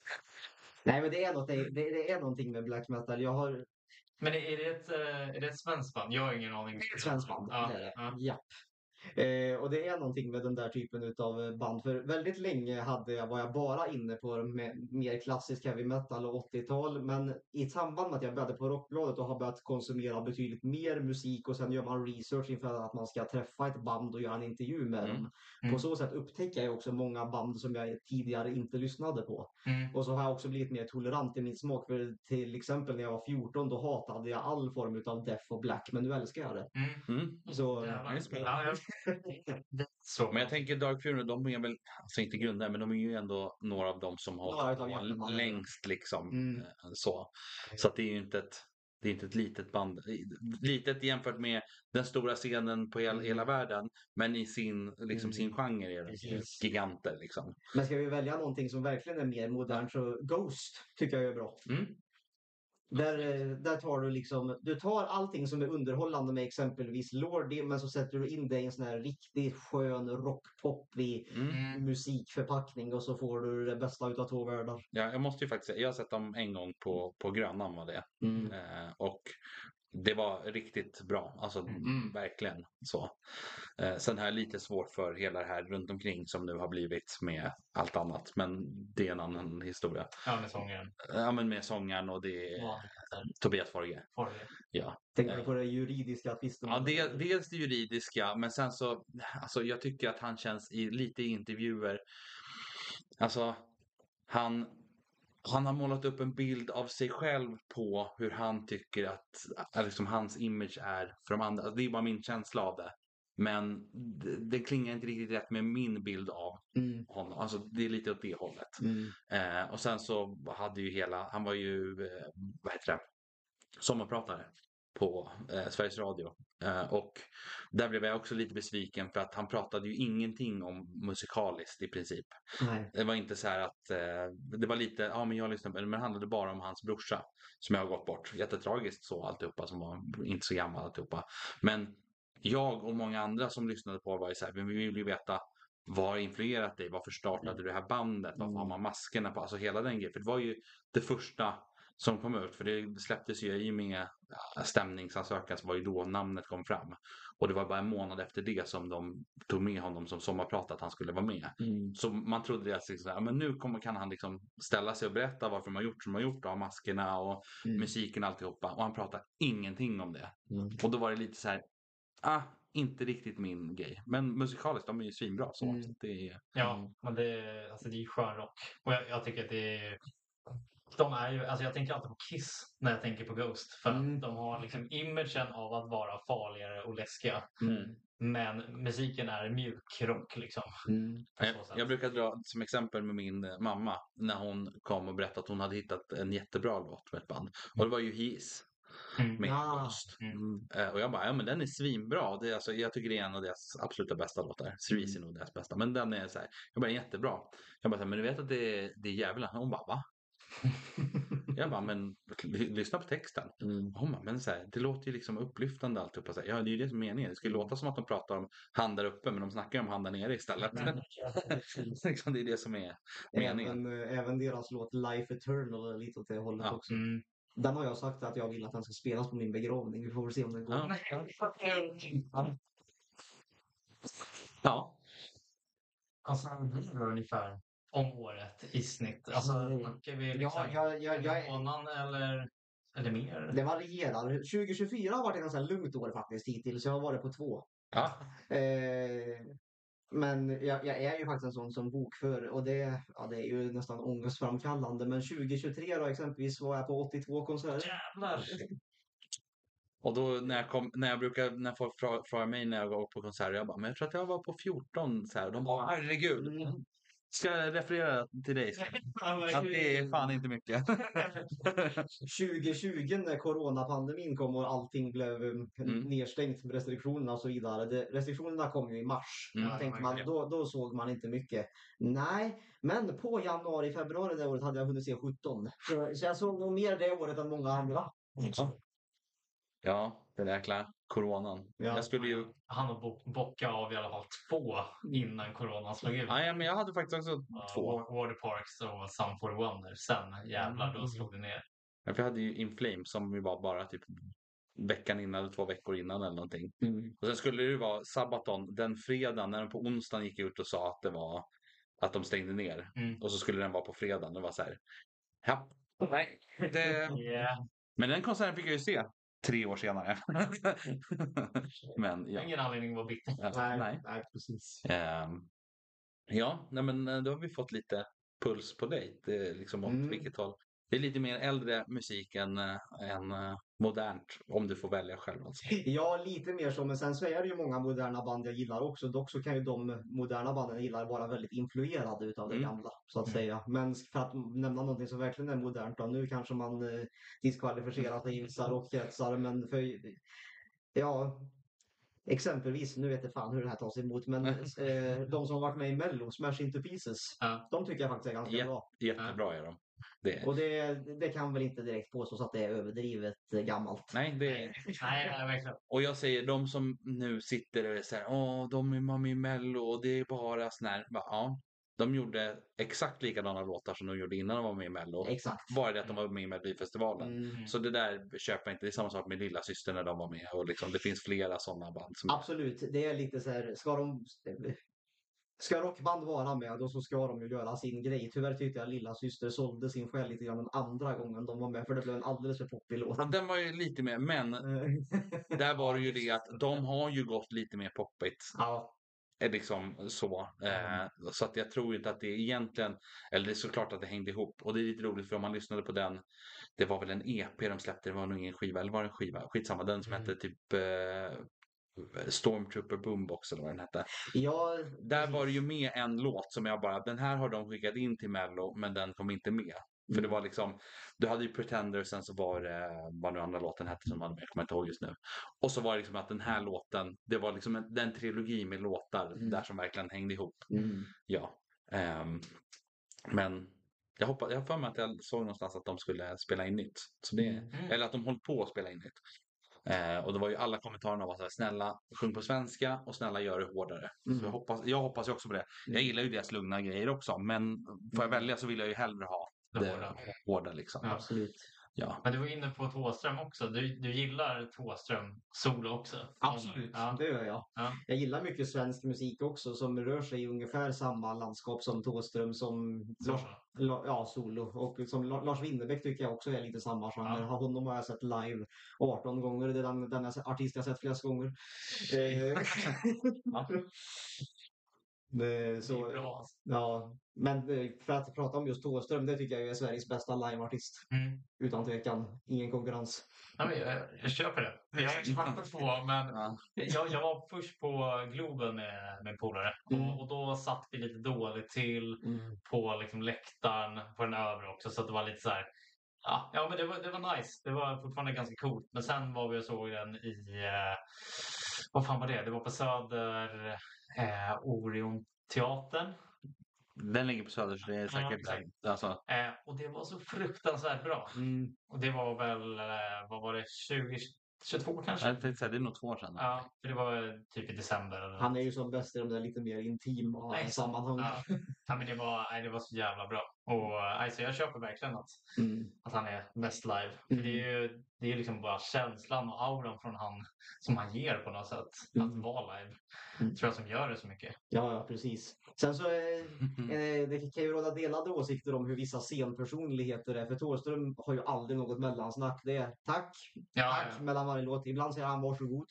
Nej, men det är någonting med black metal. Jag har Men är det ett svenskt band? Jag har ingen aning. ett svenskt band. Ja, Det är det. ja. Ja. Och det är någonting med den där typen av band. För väldigt länge var jag bara inne på mer klassisk heavy metal och 80-tal. Men i samband med att jag började på Rockbladet och har börjat konsumera betydligt mer musik och sen gör man research inför att man ska träffa ett band och göra en intervju med dem. På så sätt upptäcker jag också många band som jag tidigare inte lyssnade på. Och så har jag också blivit mer tolerant i min smak. För till exempel när jag var 14 då hatade jag all form av death och black. Men nu älskar jag det. Så, Så. Men jag tänker Dark Funeral, de är väl, alltså inte grundare, men de är ju ändå några av dem som Några har utav hjärtebarnen. längst liksom. Så att det är ju inte ett litet band. Litet jämfört med den stora scenen på hela världen. Men i sin genre är de Precis. giganter liksom. Men ska vi välja någonting som verkligen är mer modernt så Ghost tycker jag är bra. Där tar du tar allting som är underhållande med exempelvis Lordi men så sätter du in det i en sån här riktigt skön rockpoppig musikförpackning och så får du det bästa utav två världar. Ja, jag måste ju faktiskt säga, jag har sett dem en gång på Grönan var det. Och det var riktigt bra, alltså verkligen så. Sen har jag lite svårt för hela det här runt omkring som nu har blivit med allt annat. Men det är en annan historia. Ja, med sångaren. Ja, men med sångaren och det är Tobias Forge. Ja. Tänker du på det juridiska tvisten? Ja, dels det juridiska, men sen så, alltså jag tycker att han känns lite i intervjuer. Alltså, han har målat upp en bild av sig själv på hur han tycker att liksom, hans image är för de andra. Alltså, det är bara min känsla av det. Men det klingar inte riktigt rätt med min bild av honom. Alltså det är lite åt det hållet. Och sen så hade ju han var ju, vad heter det, sommarpratare på Sveriges Radio. Och där blev jag också lite besviken för att han pratade ju ingenting om musikaliskt i princip. Nej. Det var inte så här att det var lite, ja men jag lyssnade på det, men det handlade bara om hans brorsa som jag har gått bort. Jättetragiskt så alltihopa som var inte så gammal alltihopa. Men jag och många andra som lyssnade på var ju så här, vi vill ju veta vad har influerat dig? Varför startade du det här bandet? Varför har man maskerna på? Alltså hela den grejen. För det var ju det första som kom ut. För det släpptes ju i med stämningsansökan så var ju då namnet kom fram. Och det var bara en månad efter det som de tog med honom som sommarprat att han skulle vara med. Så man trodde att liksom, men nu kan han liksom ställa sig och berätta varför man gjort som man gjort. Och ha maskerna och musiken och alltihopa. Och han pratar ingenting om det. Och då var det lite så här, inte riktigt min grej. Men musikaliskt, de är ju svinbra. Så det är... Ja, men det är ju skön rock. Och jag tycker att det är... De är ju, alltså jag tänker alltid på Kiss när jag tänker på Ghost. För att de har liksom imagen av att vara farligare och läskiga. Men musiken är mjuk rock liksom. Jag brukar dra som exempel med min mamma. När hon kom och berättade att hon hade hittat en jättebra låt med ett band. Och det var ju His. Med Ghost. Och jag bara, ja men den är svinbra. Det är, alltså, jag tycker det är en av deras absoluta bästa låtar. Cerise är nog deras bästa. Men den är så här, jag bara, jättebra. Jag bara, men du vet att det är jävla. Hon bara, va? Jag bara, men lyssna på texten. Hon bara, men så här, det låter ju liksom upplyftande allt upp. Ja, det är ju det som är meningen. Det skulle låta som att de pratar om hand där uppe, men de snackar om hand där nere istället. Liksom, det är det som är meningen. Även deras låt Life Eternal är lite åt det hållet också. Den har jag sagt att jag vill att den ska spelas på min begravning. Vi får väl se om det går. Ja. Alltså, det blir ungefär om året i snitt. Alltså, snackar vi liksom månaden eller mer? Det varierar. 2024 har varit ett ganska lugnt år faktiskt hittills. Jag har varit på 2. Men jag är ju faktiskt en sån som bokför och det är ju nästan ångestframkallande. Men 2023 då exempelvis var jag på 82 konserter. Jävlar! Och då när folk frågar mig när jag går på konserter, jag bara, men jag tror att jag var på 14 så här. De bara, herregud. Ska jag referera till dig? Att det är fan inte mycket. 2020 när coronapandemin kom och allting blev nedstängt med restriktionerna och så vidare. Restriktionerna kom ju i mars. Tänkte man, då såg man inte mycket. Nej, men på januari, februari det året hade jag hunnit se 17. Så jag såg nog mer det året än många andra. Ja. Den jäkla coronan. Ja. Jag skulle ju... Han har bockat av i alla fall 2 innan coronan slog ut. Ja, men jag hade faktiskt också 2. Waterparks och Sum 41. Sen jävlar, då slog det ner. Ja, för jag hade ju In Flames som ju var bara typ veckan innan eller 2 veckor innan eller någonting. Och sen skulle det ju vara Sabaton den fredagen när de på onsdagen gick ut och sa att det var att de stängde ner. Och så skulle den vara på fredagen. Det var så här. Ja, nej. Men den konserten fick jag ju se 3 år senare. Men ja. Ingen anledning att vara bitter. Ja, nej, precis. Ja, nej, men då har vi fått lite puls på dig. Det är liksom åt vilket håll. Det är lite mer äldre musik än modernt, om du får välja själv. Alltså. Ja, lite mer så. Men sen så är det ju många moderna band jag gillar också. Dock så kan ju de moderna banden jag gillar vara väldigt influerade utav det gamla, så att säga. Men för att nämna någonting som verkligen är modernt då, nu kanske man diskvalificerar sig i vissa rockkretsar, men för ja, exempelvis, nu vet jag fan hur det här tas emot, men de som har varit med i Mello, Smash Into Pieces, de tycker jag faktiskt är ganska bra. Jättebra är de. Och det kan väl inte direkt påstås att det är överdrivet gammalt. Nej, nej, verkligen. Och jag säger, de som nu sitter och säger de är med i Mello och det är bara sån här. Ja, de gjorde exakt likadana låtar som de gjorde innan de var med i Mello. Exakt. Bara det att de var med i Melodifestivalen. Så det där köper jag inte. Det är samma sak med Lilla Syster när de var med. Och liksom, det finns flera sådana band. Absolut, det är lite så här, ska rockband vara med, då så ska de ju göra sin grej. Tyvärr tyckte jag Lilla Syster sålde sin själ lite grann den andra gången de var med, för det blev en alldeles för poppig låt. Den var ju lite mer, men där var det ju det att de har ju gått lite mer poppigt. Ja. Är liksom så. Så att jag tror inte att det egentligen, eller det är såklart att det hängde ihop. Och det är lite roligt för om man lyssnade på den, det var väl en EP de släppte, det var nog ingen skiva, eller var det en skiva? Skitsamma, den som hette typ Stormtrooper Boombox eller vad den hette. Ja, där var det ju med en låt som jag bara, den här har de skickat in till Mello, men den kom inte med. För det var liksom, du hade ju Pretender, sen så var det, vad nu andra låten hette som jag kommer inte ihåg just nu. Och så var det liksom att den här låten, det var liksom den trilogi med låtar där som verkligen hängde ihop. Ja. Men jag har för mig att jag såg någonstans att de skulle spela in nytt. Så det, eller att de håller på att spela in nytt. Och det var ju alla kommentarerna var så här, snälla sjung på svenska och snälla gör det hårdare. Så jag hoppas ju också på det. Jag gillar ju deras lugna grejer också, men får jag välja så vill jag ju hellre ha det hårda liksom. Ja. Absolut. Ja. Men du var inne på Thåström också. Du gillar Thåström solo också? Absolut, det gör jag. Ja. Jag gillar mycket svensk musik också som rör sig i ungefär samma landskap som Thåström, som solo. Och som Lars Winnerbäck tycker jag också är lite samma genre. Honom har jag sett live 18 gånger. Det är den artist jag sett flest gånger. Så, bra. Ja, men för att prata om just Thåström, det tycker jag är Sveriges bästa liveartist. Utan tvekan, ingen konkurrens. Ja, men jag köper det. Jag har inte varit på 2, men jag var först på Globen med en polare. Och då satt vi lite dåligt till på liksom läktaren på den övre också. Så att det var lite så här. Ja, men det var nice. Det var fortfarande ganska coolt. Men sen var vi och såg den i... vad fan var det? Det var på Söder... Orion-teatern. Den ligger på Söder, så det är säkert alltså. Och det var så fruktansvärt bra. Och det var väl, vad var det, 2022 kanske? Jag tänkte säga, det är nog 2 år sedan. Ja, för det var typ i december. Eller han är ju som bäst i de där lite mer intima sammanhang. Ja, men det var så jävla bra. Och alltså, jag köper verkligen att han är mest live. För det är liksom bara känslan och auran från han som han ger på något sätt. Att vara live. Tror jag som gör det så mycket. Ja, precis. Sen så det kan ju råda delade åsikter om hur vissa scenpersonligheter är. För Thåström har ju aldrig något mellansnack. Det är tack mellan varje låt. Ibland säger han varsågod.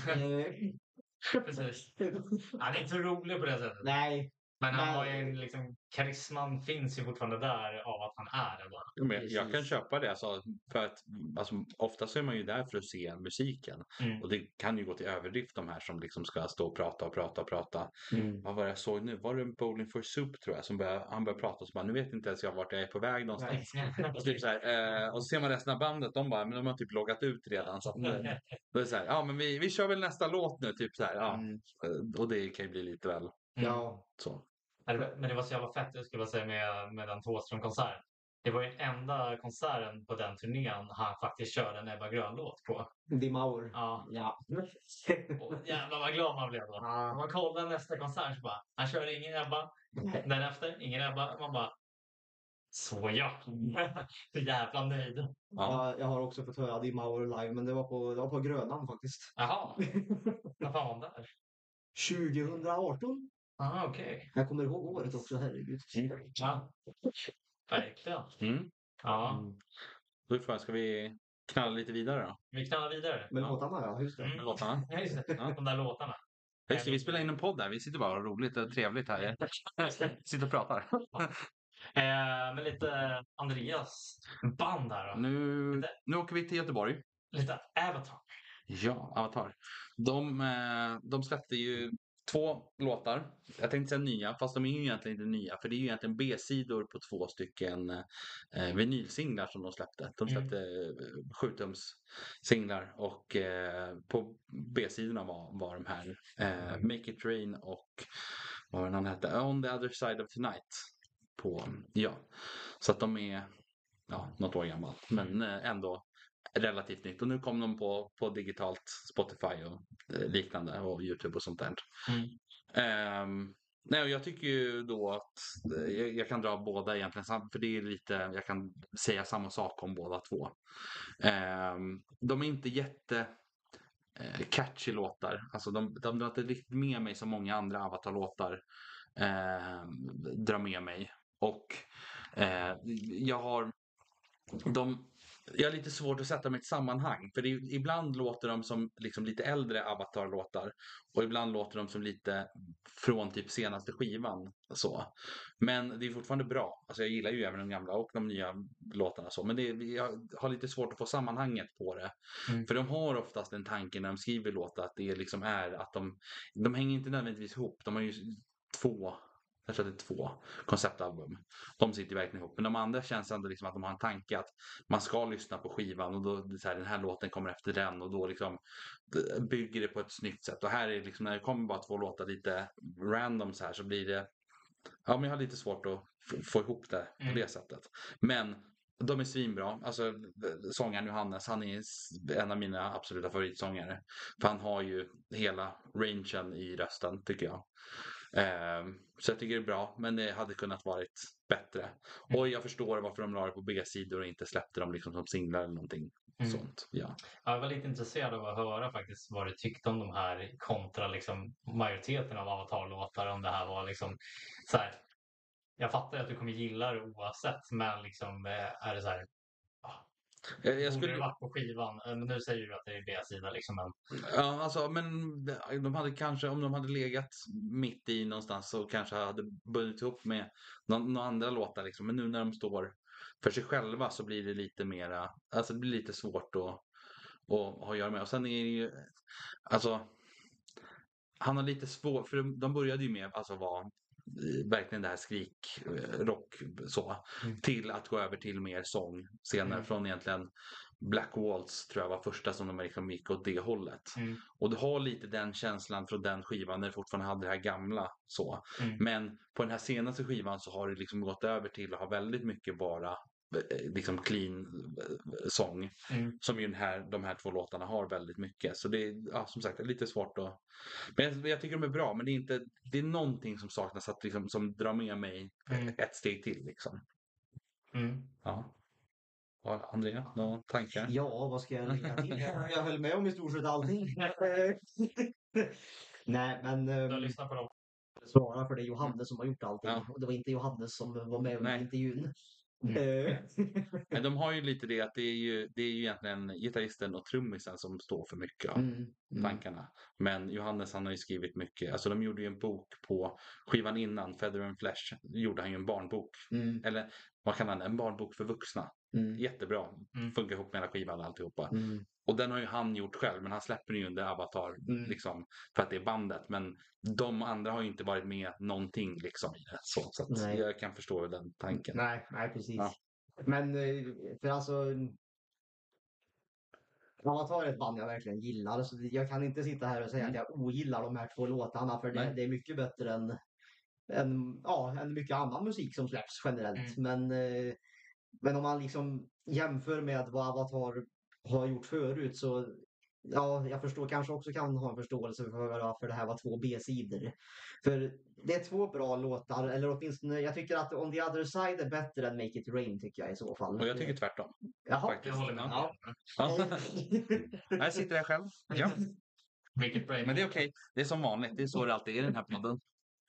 Precis. Han är inte rolig på det sättet. Nej. Men han har ju liksom, karisman finns ju fortfarande där av att han är det bara. Jag kan köpa det för att ofta så är man ju där för att se musiken. Och det kan ju gå till överdrift de här som liksom ska stå och prata. Vad var det jag såg nu? Var det Bowling for Soup tror jag som han började prata och så bara, nu vet inte ens jag vart jag är på väg någonstans. Och, typ så här, och så ser man resten av bandet, de bara, men de har typ loggat ut redan. Så att, då är det så här, men vi kör väl nästa låt nu typ så här. Och det kan ju bli lite väl. Ja. Så. Men det var så jävla fett, jag skulle säga, med den Thåström-konsert. Det var ju enda konserten på den turnén han faktiskt körde en Ebba Grön-låt på. Dim Hour. Ja. Ja. Och jävlar vad glad man blev då. Ja. Om man kollar nästa konsert så bara, han körde ingen Ebba. Den efter, ingen Ebba. Man bara, så ja. Så jävla nöjd. Ja, jag har också fått höra Dim Hour live, men det var på Grönan faktiskt. Jaha, vad fan var det där? 2018. Aha, okej. Jag kommer ihåg året också, herregud. Ja, verkligen. Mm. Ja, Då är frågan, ska vi knalla lite vidare då? vi knallar vidare. Men Ja. låtarna, ja, just det. Låtarna. Ja, just det. Ja. De där låtarna. Just det, vi spelar in en podd här. Vi sitter bara och har roligt och trevligt här. Sitter och pratar. Men lite Andreas band här då. Nu åker vi till Göteborg. Lite Avatar. Ja, Avatar. De släppte ju 2 låtar. Jag tänkte säga nya, fast de är ju egentligen inte nya. För det är ju egentligen B-sidor på 2 stycken vinylsinglar som de släppte. De släppte 7-tums-singlar. Och på B-sidorna var de här Make It Rain och vad var den hette? On the Other Side of Tonight. Så att de är något år gammal. Men ändå relativt nytt. Och nu kom de på digitalt Spotify och liknande och YouTube och sånt där. Nej, och jag tycker ju då att jag kan dra båda egentligen, för det är lite, jag kan säga samma sak om båda två. De är inte jätte catchy låtar. Alltså de drar inte riktigt med mig som många andra Avatar-låtar drar med mig. Och jag har lite svårt att sätta mig i ett sammanhang. För ibland låter de som liksom lite äldre Avatar-låtar. Och ibland låter de som lite från typ senaste skivan. Så. Men det är fortfarande bra. Alltså jag gillar ju även de gamla och de nya låtarna. Så. Men jag har lite svårt att få sammanhanget på det. För de har oftast en tanke när de skriver låtar. Att det liksom är att de hänger inte nödvändigtvis ihop. De har ju 2 konceptalbum. De sitter verkligen ihop. Men de andra känns ändå liksom att de har en tanke att man ska lyssna på skivan och då så här, den här låten kommer efter den och då liksom bygger det på ett snyggt sätt. Och här är liksom när det kommer bara 2 låtar lite random så här så blir det men jag har lite svårt att få ihop det på det sättet. Men de är svinbra. Alltså sångaren Johannes, han är en av mina absoluta favoritsångare. För han har ju hela rangen i rösten tycker jag. Så jag tycker det är bra, men det hade kunnat varit bättre. Och jag förstår varför de la det på B-sidor och inte släppte dem liksom som singlar eller någonting sånt. Ja. Jag var lite intresserad av att höra faktiskt vad du tyckte om de här kontra liksom majoriteten av Avatar-låtar. Om det här var liksom så här. Jag fattar att du kommer gilla det oavsett, men liksom är det så här. Jag Borde det skulle... varit på skivan? Men nu säger du att det är B-sida liksom. Men... Ja, alltså, men de hade kanske, om de hade legat mitt i någonstans så kanske hade bundit ihop med några andra låtar liksom. Men nu när de står för sig själva så blir det lite mera, alltså det blir lite svårt att ha att göra med. Och sen är det ju, alltså han har lite svårt, för de började ju med alltså vara verkligen det här rock så till att gå över till mer sång senare från egentligen Black Waltz tror jag var första som de liksom gick åt det hållet. Och du har lite den känslan från den skivan när du fortfarande hade det här gamla så. Men på den här senaste skivan så har det liksom gått över till att ha väldigt mycket bara liksom clean sång som ju de här 2 låtarna har väldigt mycket. Så det är som sagt lite svårt att... Men jag tycker de är bra, men det är någonting som saknas att liksom, som drar med mig ett steg till liksom. Ja. Har Andrea några tankar? Ja, vad ska jag lägga till? Jag höll med om i stort sett allting. Nej, men... Jag lyssnar på dem. Svara för det är Johannes som har gjort allting. Ja. Och det var inte Johannes som var med under intervjun. Men de har ju lite det att det är ju egentligen gitarristen och trummisen som står för mycket av tankarna. Men Johannes han har ju skrivit mycket. Alltså de gjorde ju en bok på skivan innan, Feather and Flesh. Gjorde han ju en barnbok. Eller vad kan man en barnbok för vuxna. Jättebra. Funkar ihop med hela skivan och alltihopa. Och den har ju han gjort själv. Men han släpper den ju under Avatar. Liksom, för att det är bandet. Men de andra har ju inte varit med någonting liksom i det. Så att jag kan förstå den tanken. Nej, precis. Ja. Men för alltså... Avatar är ett band jag verkligen gillar. Så jag kan inte sitta här och säga att jag ogillar de här 2 låtarna. För det är mycket bättre än mycket annan musik som släpps generellt. Men Men om man liksom jämför med vad Avatar har gjort förut så ja, jag förstår kanske också kan ha en förståelse för varför det här var 2 B-sidor. För det är 2 bra låtar, eller åtminstone jag tycker att On the other side är bättre än Make it rain tycker jag i så fall. Och jag tycker tvärtom. Jaha. Jag Faktiskt. håller med. Ja. Ja. Ja. Jag sitter där själv. Ja. Make it rain. Men det är okej. Det är som vanligt. Det är så det alltid är i den här podden.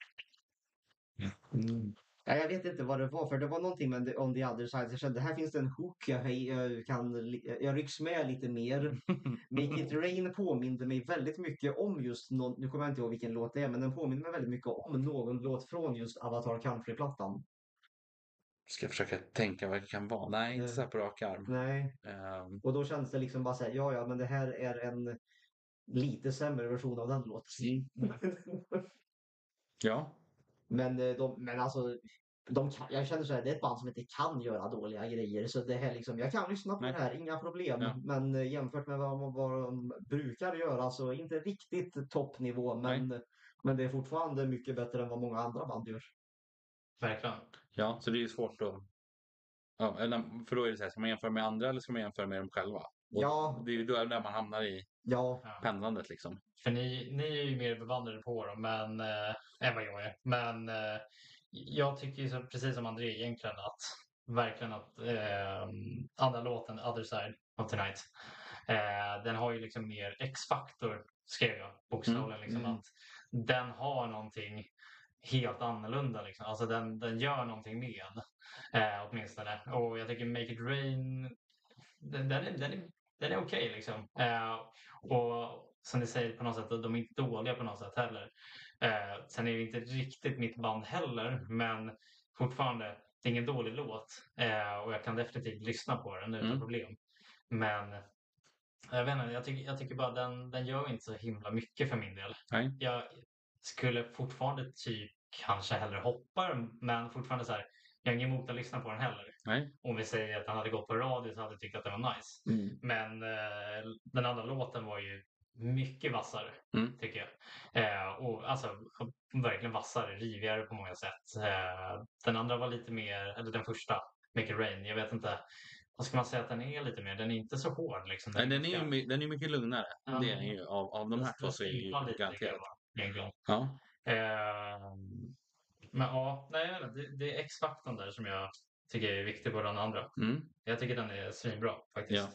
Mm. Ja, jag vet inte vad det var, för det var någonting med On the other side. Jag kände här finns det en hook, jag rycks med lite mer. Make it rain påminde mig väldigt mycket om just någon, nu kommer jag inte ihåg vilken låt det är, men den påminner mig väldigt mycket om någon låt från just Avatar Country-plattan. Ska jag försöka tänka vad det kan vara? Nej, inte så här på rak arm. Nej, och då känns det liksom bara så här, ja, men det här är en lite sämre version av den låten. Ja. Men alltså, jag känner så här, det är ett band som inte kan göra dåliga grejer. Så det här liksom, jag kan lyssna på Nej. det här, inga problem. Ja. Men jämfört med vad de brukar göra så inte riktigt toppnivå. Men det är fortfarande mycket bättre än vad många andra band gör. Verkligen. Ja, så det är ju svårt att... Ja, eller, för då är det så här, ska man jämföra med andra eller ska man jämföra med dem själva? Och Ja. det är ju då där man hamnar i Ja, pendlandet liksom. För ni är ju mer bevandrade på dem än vad jag är. Men jag tycker ju precis som André egentligen att verkligen att andra låten Other Side of Tonight den har ju liksom mer X-faktor skrev jag bokstavligen liksom att den har någonting helt annorlunda liksom. Alltså den gör någonting med åtminstone. Och jag tycker Make It Rain den är okej liksom. Och som ni säger på något sätt, de är inte dåliga på något sätt heller. Sen är det inte riktigt mitt band heller, men fortfarande, det är ingen dålig låt. Och jag kan definitivt lyssna på den utan problem. Men jag vet inte, jag tycker bara den gör inte så himla mycket för min del. Nej. Jag skulle fortfarande typ kanske hellre hoppa den, men fortfarande så här, jag har inget emot att lyssna på den heller. Nej. Om vi säger att den hade gått på radio så hade jag tyckt att den var nice. Men den andra låten var ju mycket vassare, tycker jag. Och alltså verkligen vassare, rivigare på många sätt. Den andra var lite mer, eller den första, Make It Rain, jag vet inte. Vad ska man säga att den är lite mer? Den är inte så hård liksom. Den är mycket lugnare. Det är den ju. Av de här två så är det ju garanterat. Ja. Men ja, nej, det är X-faktorn där som jag tycker är viktig på den andra. Jag tycker den är svinbra faktiskt.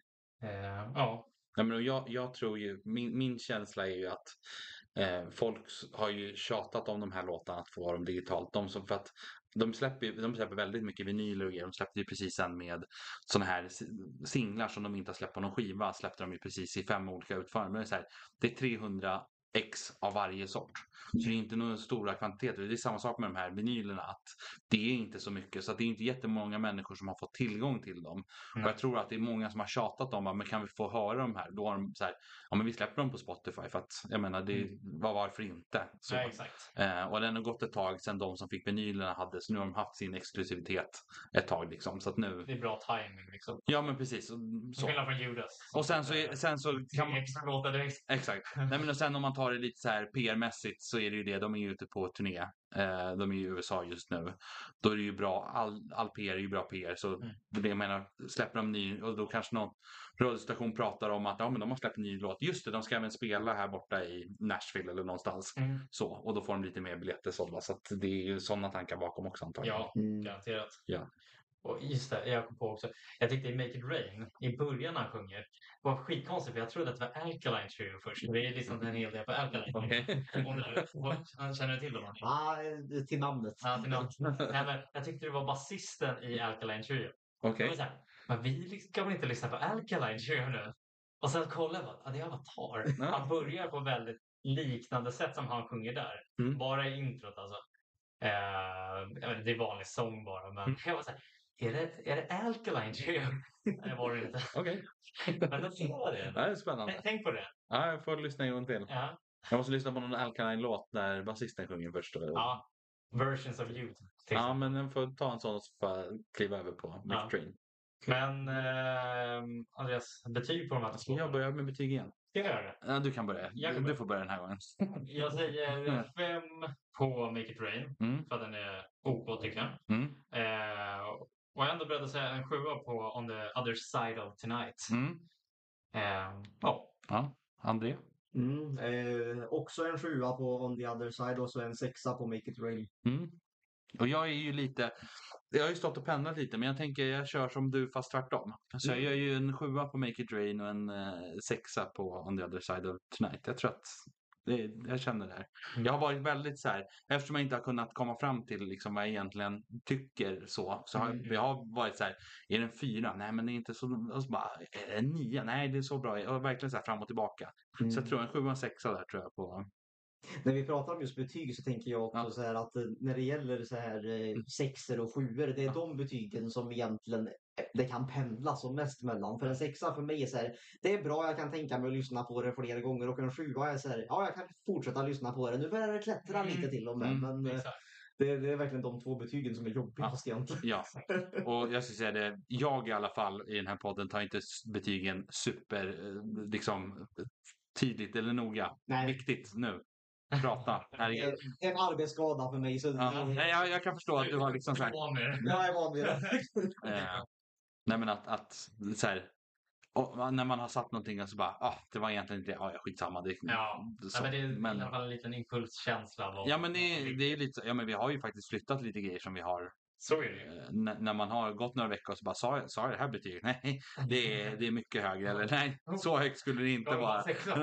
Ja. Ja, men jag tror ju, min känsla är ju att folk har ju tjatat om de här låtarna att få dem digitalt. För att de släpper väldigt mycket vinyler och grejer. De släppte ju precis sen med såna här singlar som de inte har släppt på någon skiva. Släppte de ju precis i 5 olika utföranden. Men det är 300 X av varje sort. Så det är inte några stora kvantiteter. Det är samma sak med de här vinylerna. Att det är inte så mycket. Så att det är inte jättemånga människor som har fått tillgång till dem. Och jag tror att det är många som har tjatat om men kan vi få höra de här? Då har de så här, ja men vi släpper dem på Spotify. För att jag menar, varför inte? Så. Ja, exakt. Och den har gått ett tag sedan de som fick vinylerna hade. Så nu har de haft sin exklusivitet ett tag liksom. Så att nu... Det är bra timing liksom. Ja men precis. Så. Skillnad från Judas. Och sen så kan man... Extra låtar direkt. Exakt. Nej, men och sen om man tar det lite så här PR-mässigt så är det ju det. De är ju ute på turné. De är ju i USA just nu. Då är det ju bra. All PR är ju bra PR. Så det jag menar, släpper de ny och då kanske någon radiostation pratar om att men de har släppt en ny låt. Just det, de ska även spela här borta i Nashville eller någonstans. Så, och då får de lite mer biljetter sålda. Så att det är ju sådana tankar bakom också antagligen. Ja, garanterat. Ja. Och just det, jag kom på också. Jag tyckte i Make It Rain, i början när han sjunger, var skitkonstigt för jag trodde att det var Alkaline Trio först. Det är liksom en hel del på Alkaline. Känner du till dem? Ja, till namnet. Ja, till namnet. Nej, men jag tyckte det var basisten i Alkaline Trio. Okej. Men vi ska väl inte lyssna på Alkaline Trio nu? Och sen kollade jag, det är Avatar. Han börjar på väldigt liknande sätt som han sjunger där. Bara i introt alltså. Det är vanlig sång bara, men jag var så här, är det Alkaline Trio? Det var det inte. Okej. Men då var det. Det är spännande. Tänk på det. Ja, jag får lyssna en gång till. Ja. Jag måste lyssna på någon Alkaline-låt där basisten sjunger först. Ja. Versions of You. Ja, men den får ta en sån och så får jag kliva över på Make Train. Men Andreas, betyg på de här två. Ska jag börja med betyg igen? Ska jag göra det? Ja, du kan börja. Du får börja den här gången. Jag säger 5 på Make It Rain. För att den är OK tycker jag. Och jag är ändå beredd att säga en 7 på On the other side of tonight. Ja. Ja, André? Också en 7 på On the other side och så en 6 på Make it rain. Och jag är ju lite, jag har ju stått och pendlat lite, men jag tänker jag kör som du fast tvärtom. Så jag gör ju en 7 på Make it rain och en 6 på On the other side of tonight. Jag tror att jag känner det här. Jag har varit väldigt så här, eftersom jag inte har kunnat komma fram till liksom vad jag egentligen tycker så har jag har varit så här, är det en 4? Nej, men det är inte så, och så bara, är det en 9? Nej, det är så bra. Jag har verkligen så här fram och tillbaka. Så jag tror en 7 och en 6 där tror jag på. När vi pratar om just betyg så tänker jag också så här att när det gäller så här 6:or och 7:or, det är de betygen som egentligen det kan pendla som mest mellan. För en 6 för mig är så här, det är bra, jag kan tänka mig att lyssna på det flera gånger, och en 7 är så här, ja, jag kan fortsätta lyssna på det. Nu börjar det klättra lite till och med, men det är verkligen de två betygen som är jobbigast egentligen. Ja, och jag ska säga det, jag i alla fall i den här podden tar inte betygen super liksom tydligt eller noga. Nej. Viktigt nu. Prata. En arbetsskada för mig. Så nej, jag kan förstå att du har liksom så här. Jag är van vid det. Nej, men att så här, och när man har satt någonting och så bara, det var egentligen inte det, skitsamma. Det, så, men det är i alla fall en liten impulskänsla. Ja, men det är lite så, ja, men vi har ju faktiskt flyttat lite grejer som vi har. Så är det. När man har gått några veckor och så bara, sa jag det här betyget? Nej, det är mycket högre. Eller nej, så högt skulle det inte vara.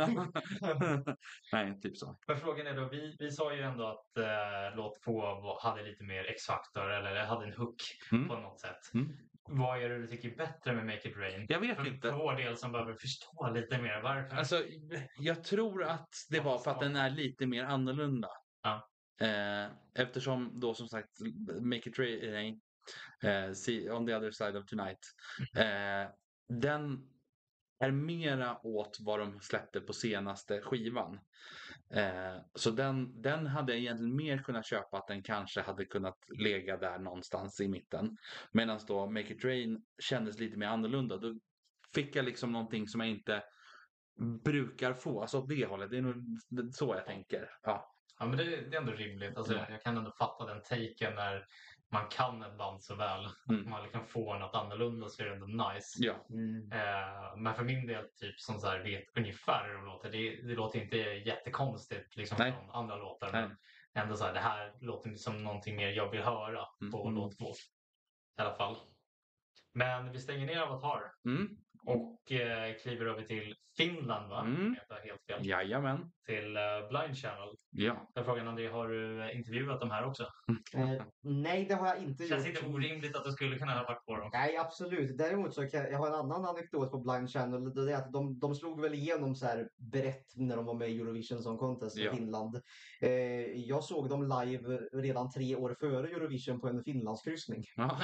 Nej, typ så. Men frågan är då, vi sa ju ändå att låt få hade lite mer X-faktor eller hade en hook på något sätt. Vad är det du tycker är bättre med Make it rain? Jag vet inte. För vår del som behöver förstå lite mer varför. Alltså, jag tror att det var för att den är lite mer annorlunda. Ja. Eftersom då som sagt Make it rain, On the other side of tonight, den är mera åt vad de släppte på senaste skivan. Så den hade jag egentligen mer kunnat köpa, att den kanske hade kunnat lägga där någonstans i mitten. Medan då Make it rain kändes lite mer annorlunda. Då fick jag liksom någonting som jag inte brukar få. Alltså åt det hållet. Det är nog så jag tänker. Ja, men det är ändå rimligt. Alltså, jag kan ändå fatta den taken när man kan ett band så väl. Man liksom får något annorlunda, så är det ändå nice. Ja. Men för min del, typ som så här, vet ungefär hur de låter. Det låter inte jättekonstigt liksom, från andra låtar. Men ändå så här, det här låter som någonting mer jag vill höra på låt 2. I alla fall. Men vi stänger ner Avatar. Och kliver över till Finland, va? Helt fel. Jajamän. Till Blind Channel. Ja. Jag frågar André, har du intervjuat dem här också? Nej, det har jag inte gjort. Känns inte orimligt att du skulle kunna ha varit på dem? Nej, absolut. Däremot så kan jag har en annan anekdot på Blind Channel. Det är att de slog väl igenom så här brett när de var med i Eurovision Song Contest i Finland. Jag såg dem live redan 3 år före Eurovision på en Finlandskryssning. Ja.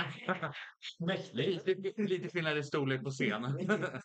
lite skillnad i storlek på scenen.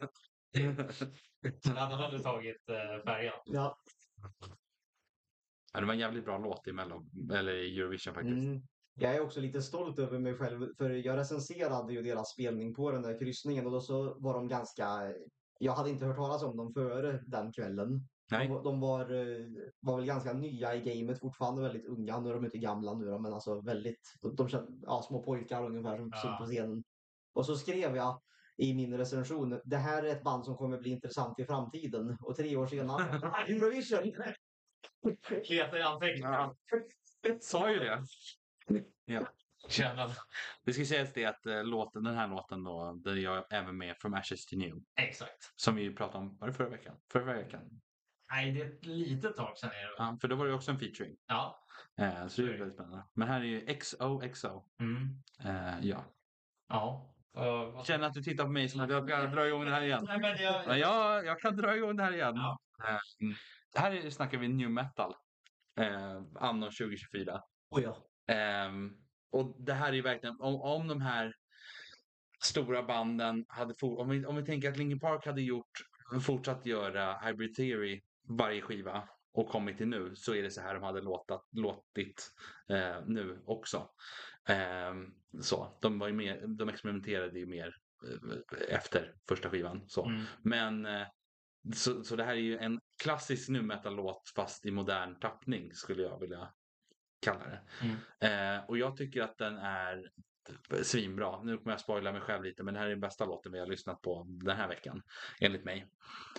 Han hade tagit färjan. Ja. Det var en jävligt bra låt i Eurovision faktiskt. Jag är också lite stolt över mig själv, för jag recenserade ju deras spelning på den där kryssningen, och då så var de ganska... Jag hade inte hört talas om dem före den kvällen. De var väl ganska nya i gamet, fortfarande väldigt unga. Nu är de inte gamla nu då, men alltså väldigt... De små pojkar ungefär som stod på scenen. Och så skrev jag i min recension, det här är ett band som kommer bli intressant i framtiden. Och 3 år senare, Eurovision! Kleta i ansiktet. Sa ju det. Ja. Känna. Det ska sägas det att den här låten då, där jag även med From Ashes to New. Exakt. Som vi pratade om, var det förra veckan? Förra veckan. Nej, det är ett litet tag sedan. Ja, för då var det också en featuring. Ja. Så det är väldigt spännande. Men här är ju XOXO. Ja. Ja. Känner att du tittar på mig som att jag ska dra igång det här igen. Nej, men jag kan dra igång det här igen. Ja. Här snackar vi new metal. Anno 2024. Oh ja. Och det här är ju verkligen, om de här stora banden hade om vi tänker att Linkin Park hade fortsatt göra Hybrid Theory varje skiva och kommit till nu, så är det så här de hade låtit nu också. Så de var ju mer, de experimenterade ju mer efter första skivan så. Men så det här är ju en klassisk nu metal-låt fast i modern tappning, skulle jag vilja kalla det. Och jag tycker att den är svinbra. Nu kommer jag spoila mig själv lite, men det här är den bästa låten vi har lyssnat på den här veckan, enligt mig.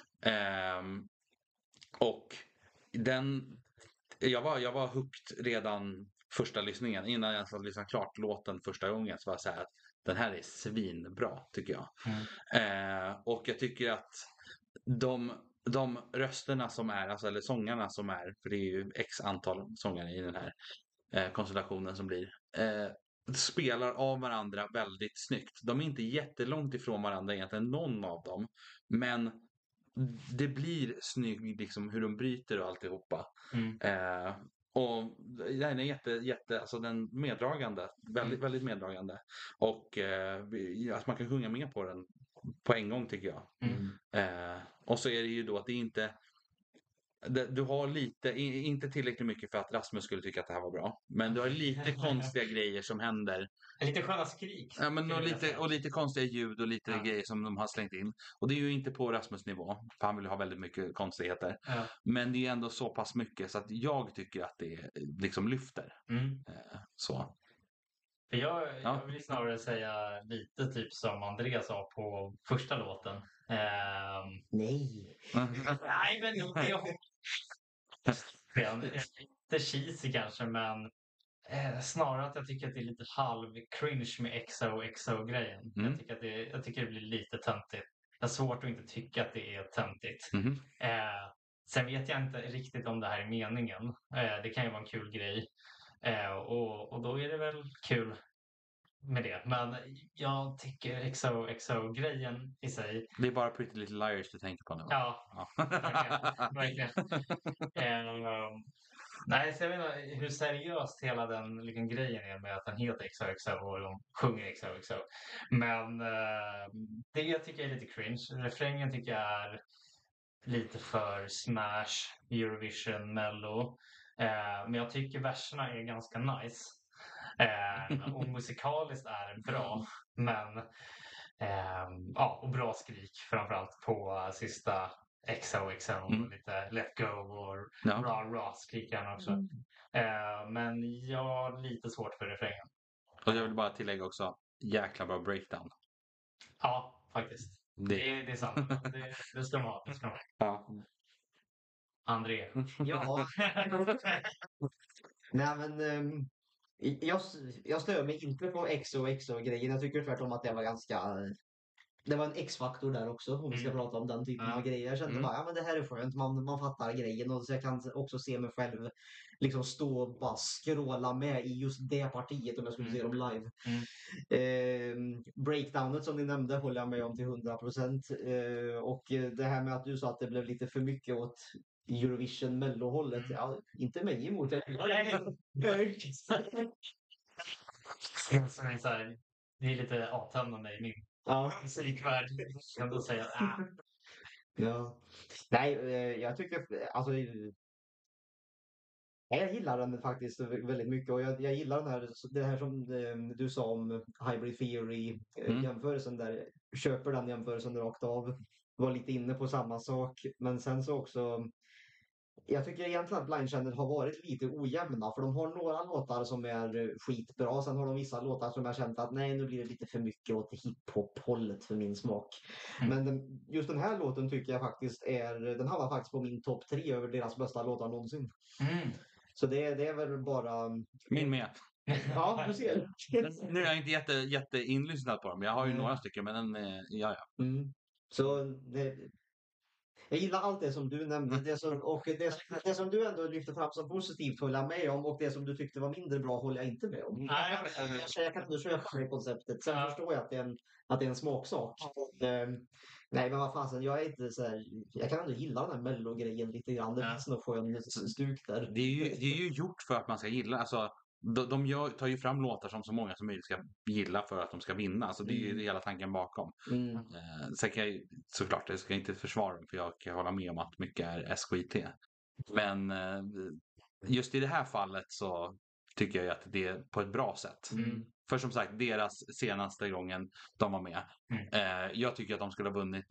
Och jag var hooked redan första lyssningen. Innan jag hade lyssnat klart låten första gången så var jag så här att den här är svinbra, tycker jag. Och jag tycker att de rösterna som är, alltså, eller sångarna som är, för det är ju x antal sångare i den här konstellationen som blir, spelar av varandra väldigt snyggt. De är inte jättelångt ifrån varandra egentligen, någon av dem. Men det blir snyggt liksom hur de bryter och alltihopa. Och den är jätte, alltså den meddragande, väldigt meddragande. Och att man kan sjunga med på den på en gång, tycker jag. Och så är det ju då att det inte, du har inte tillräckligt mycket för att Rasmus skulle tycka att det här var bra. Men du har lite konstiga grejer som händer. Lite sköna skrik. Ja, men och lite konstiga ljud och lite grejer som de har slängt in. Och det är ju inte på Rasmus nivå, för han vill ha väldigt mycket konstigheter. Men det är ändå så pass mycket så att jag tycker att det liksom lyfter. Så. Jag vill snarare säga lite typ som Andreas sa på första låten. Nej. Nej, men lite cheesy kanske, men snarare att jag tycker att det är lite halv cringe med XO-grejen. Jag tycker det blir lite töntigt. Jag har svårt att inte tycka att det är töntigt. Sen vet jag inte riktigt om det här är meningen. Det kan ju vara en kul grej. Och då är det väl kul med det. Men jag tycker XO-grejen i sig. Det är bara Pretty Little Liars du tänker på nu, va? Ja. Verkligen. Nej, så jag vet inte hur seriöst hela den liksom grejen är med att den heter XOXO och de sjunger XOXO. Men det jag tycker är lite cringe. Refrängen tycker jag är lite för Smash, Eurovision, Mello. Men jag tycker verserna är ganska nice. Och musikaliskt är det bra. Men och bra skrik framförallt på sista XOXO och lite Let Go och Rah skriker han också. Men jag har lite svårt för refrängen. Och jag vill bara tillägga också, jäkla bra breakdown. Ja, faktiskt. Det är sant. Det ska man ha. Ja. André. Ja. Nej, men jag stör mig inte på XO-grejen. Jag tycker tvärtom att det var det var en X-faktor där också, om vi ska prata om den typen av grejer. Jag kände bara, men det här är skönt, man fattar grejen. Och så jag kan också se mig själv liksom stå och bara skråla med i just det partiet om jag skulle se dem live. Breakdownet som ni nämnde håller jag med om till 100%. Och det här med att du sa att det blev lite för mycket åt Eurovision Mello-hållet. Ja, inte mig emot det. Det är lite avtändande i min musikvärld. Kan du säga. Ja. Nej, jag tycker alltså jag gillar den faktiskt väldigt mycket och jag gillar det här som du sa om Hybrid Theory jämförelsen där. Köper den jämförelsen rakt av. Var lite inne på samma sak, men sen så också jag tycker egentligen att Blind Channel har varit lite ojämna, för de har några låtar som är skitbra. Sen har de vissa låtar som jag känt att nej, nu blir det lite för mycket åt hiphop-hållet för min smak. Men just den här låten tycker jag faktiskt den hamnar faktiskt på min topp 3 över deras bästa låtar någonsin. Så det är väl bara... Min med. Ja, du ser. Nu är jag inte jätte inlyssnad på dem. Jag har ju några stycken, men ja. Så jag gillar allt det som du nämnde. Det som du ändå lyfter fram som positivt håller jag med om. Och det som du tyckte var mindre bra håller jag inte med om. Jag kan ändå köpa det konceptet. Sen förstår jag att det är en smaksak. Nej, men vad fasen, jag är inte så här, jag kan ändå gilla den här Mello-grejen lite grann. Det finns nog skön stuk där. Det är ju gjort för att man ska gilla. Alltså, de tar ju fram låtar som så många som möjligt ska gilla för att de ska vinna. Alltså, det är ju hela tanken bakom. Sen kan jag såklart, jag ska inte försvara dem, för jag kan hålla med om att mycket är SKIT. Men just i det här fallet så tycker jag att det är på ett bra sätt. För som sagt, deras senaste gången de var med. Jag tycker att de skulle ha vunnit då.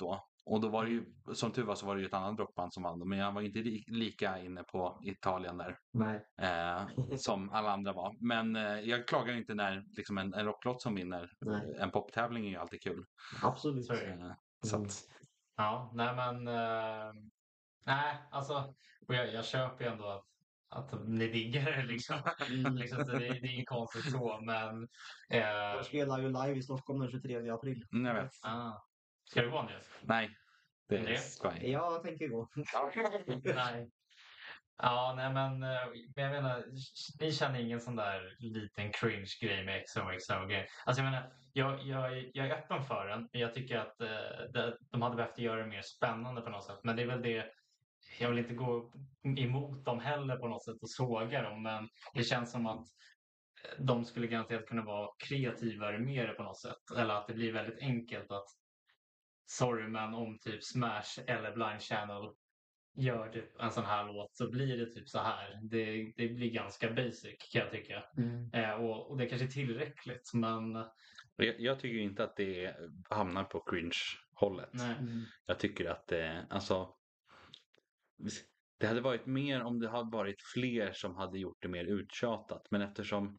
Och då var det ju, som tur var så var det ju ett annat rockband som vann. Men jag var inte lika inne på Italien där. Nej. Som alla andra var. Men jag klagar inte när liksom en rocklåt som vinner. Nej. En poptävling är ju alltid kul. Absolut. Så är det. Så att, Ja, nej men... nej, alltså... Och jag köper ju ändå att ni diggar det liksom. Liksom så det är inget konstigt så, men... De spelar ju live i Stockholm den 23 april. jag vet. Ska du gå nu? Nej, det Det? ska jag inte. Jag tänker gå. Nej. Ja, nej men jag menar, ni känner ingen sån där liten cringe-grej med XOXO-grej. Alltså jag menar, jag är öppen för den, men jag tycker att de hade behövt göra det mer spännande på något sätt. Men det är väl det, jag vill inte gå emot dem heller på något sätt och såga dem, men det känns som att de skulle garanterat kunna vara kreativare med det på något sätt. Eller att det blir väldigt enkelt att sorry, men om typ Smash eller Blind Channel gör typ en sån här låt så blir det typ så här. Det blir ganska basic kan jag tycka. Och det kanske är tillräckligt, men... Jag tycker inte att det hamnar på cringe-hållet. Nej. Jag tycker att alltså, det hade varit mer om det hade varit fler som hade gjort det mer uttjatat. Men eftersom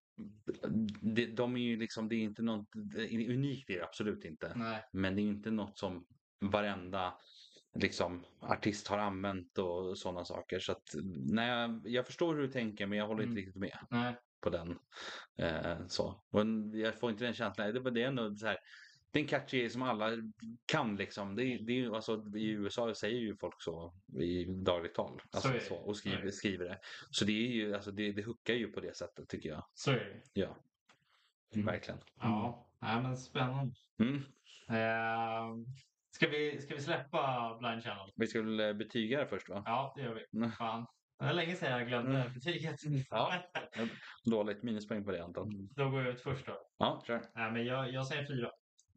de är ju liksom, det är inte något unikt, det är det absolut inte. Nej. Men det är inte något som varenda liksom artist har använt och sådana saker. Så att nej, jag förstår hur du tänker, men jag håller inte riktigt med Nej. på den. Så. Och jag får inte den känslan. Det är ändå så här. Det är en catchy som alla kan liksom. Det är ju, alltså, i USA säger ju folk så i dagligt tal. Alltså, så, och skriver det. Så det är ju, alltså, det hookar ju på det sättet tycker jag. Så är det. Ja. Verkligen. Ja, nej, men spännande. Ska vi släppa Blind Channel? Vi ska väl betyga det först va? Ja, det gör vi. Fan. Det var länge sedan jag glömde betyget. Ja. Dåligt minuspoäng på det Anton. Då går jag ut först då. Ja, kör. Nej, men jag säger 4.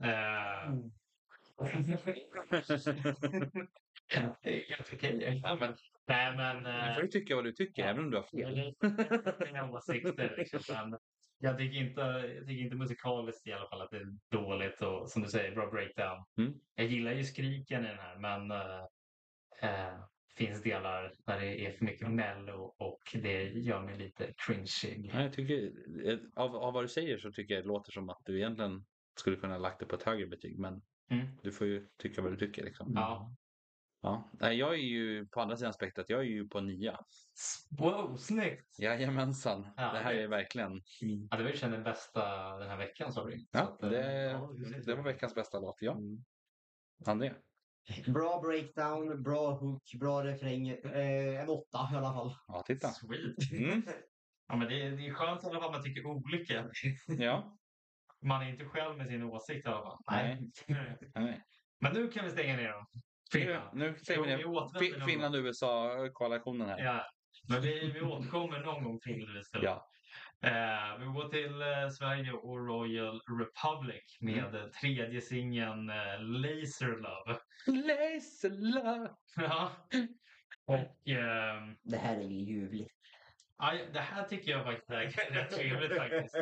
Helt okej. Nej, men... Du får ju tycka vad du tycker, även om du har fel. Mina åsikter liksom. Men jag tycker inte musikaliskt i alla fall att det är dåligt och som du säger, bra breakdown. Jag gillar ju skriken i den här, men finns delar där det är för mycket mello och det gör mig lite cringe. Jag tycker, av vad du säger så tycker jag det låter som att du egentligen skulle kunna ha lagt det på ett högre betyg, men du får ju tycka vad du tycker liksom. Ja. Ja. Jag är ju på andra sidan spektrat, jag är ju på 9. Wow, snyggt! Jajamensan. Ja, det här är verkligen... Ja, det var ju den bästa den här veckan, sa du. Ja, det var veckans bästa låt, ja. André? Bra breakdown, bra hook, bra refräng. En 8 i alla fall. Ja, titta. Sweet. Ja, men det är skönt i alla fall att man tycker olika. Ja. Man är inte själv med sin åsikt i alla fall. Nej. Men nu kan vi stänga ner dem. Nu stänger vi ner Finland-USA-koalitionen här. Ja, men vi återkommer någon gång till det. Ja. Vi går till Sverige och Royal Republic med tredje singeln Laser Love. Laser Love! Ja. Och... det här är ju ljuvligt. Ja, det här tycker jag faktiskt är rätt trevligt faktiskt.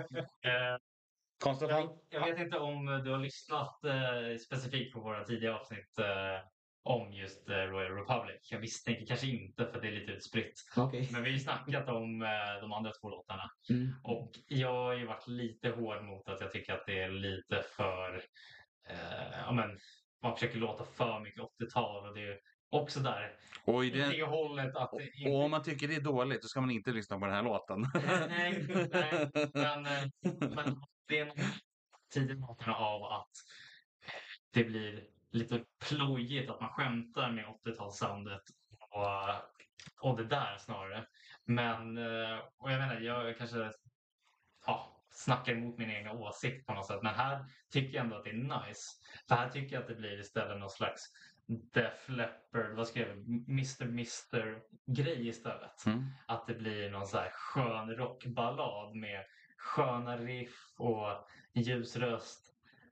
Jag vet inte om du har lyssnat specifikt på våra tidiga avsnitt om just Royal Republic. Jag misstänker kanske inte för det är lite utspritt. Okay. Men vi har ju snackat om de andra 2 låtarna. Och jag har ju varit lite hård mot att jag tycker att det är lite för... man försöker låta för mycket 80-tal och det är också där. Och hållet att och om man tycker det är dåligt så ska man inte lyssna på den här låten. Nej. Men det är tiden av att det blir lite plojigt att man skämtar med 80-talssoundet och det där snarare. Men och jag menar, jag kanske snackar emot min egna åsikt på något sätt. Men här tycker jag ändå att det är nice. För här tycker jag att det blir istället någon slags Def Leppard, vad skrev jag? Mr. grej istället. Att det blir någon så här skön rockballad med sköna riff och ljus röst.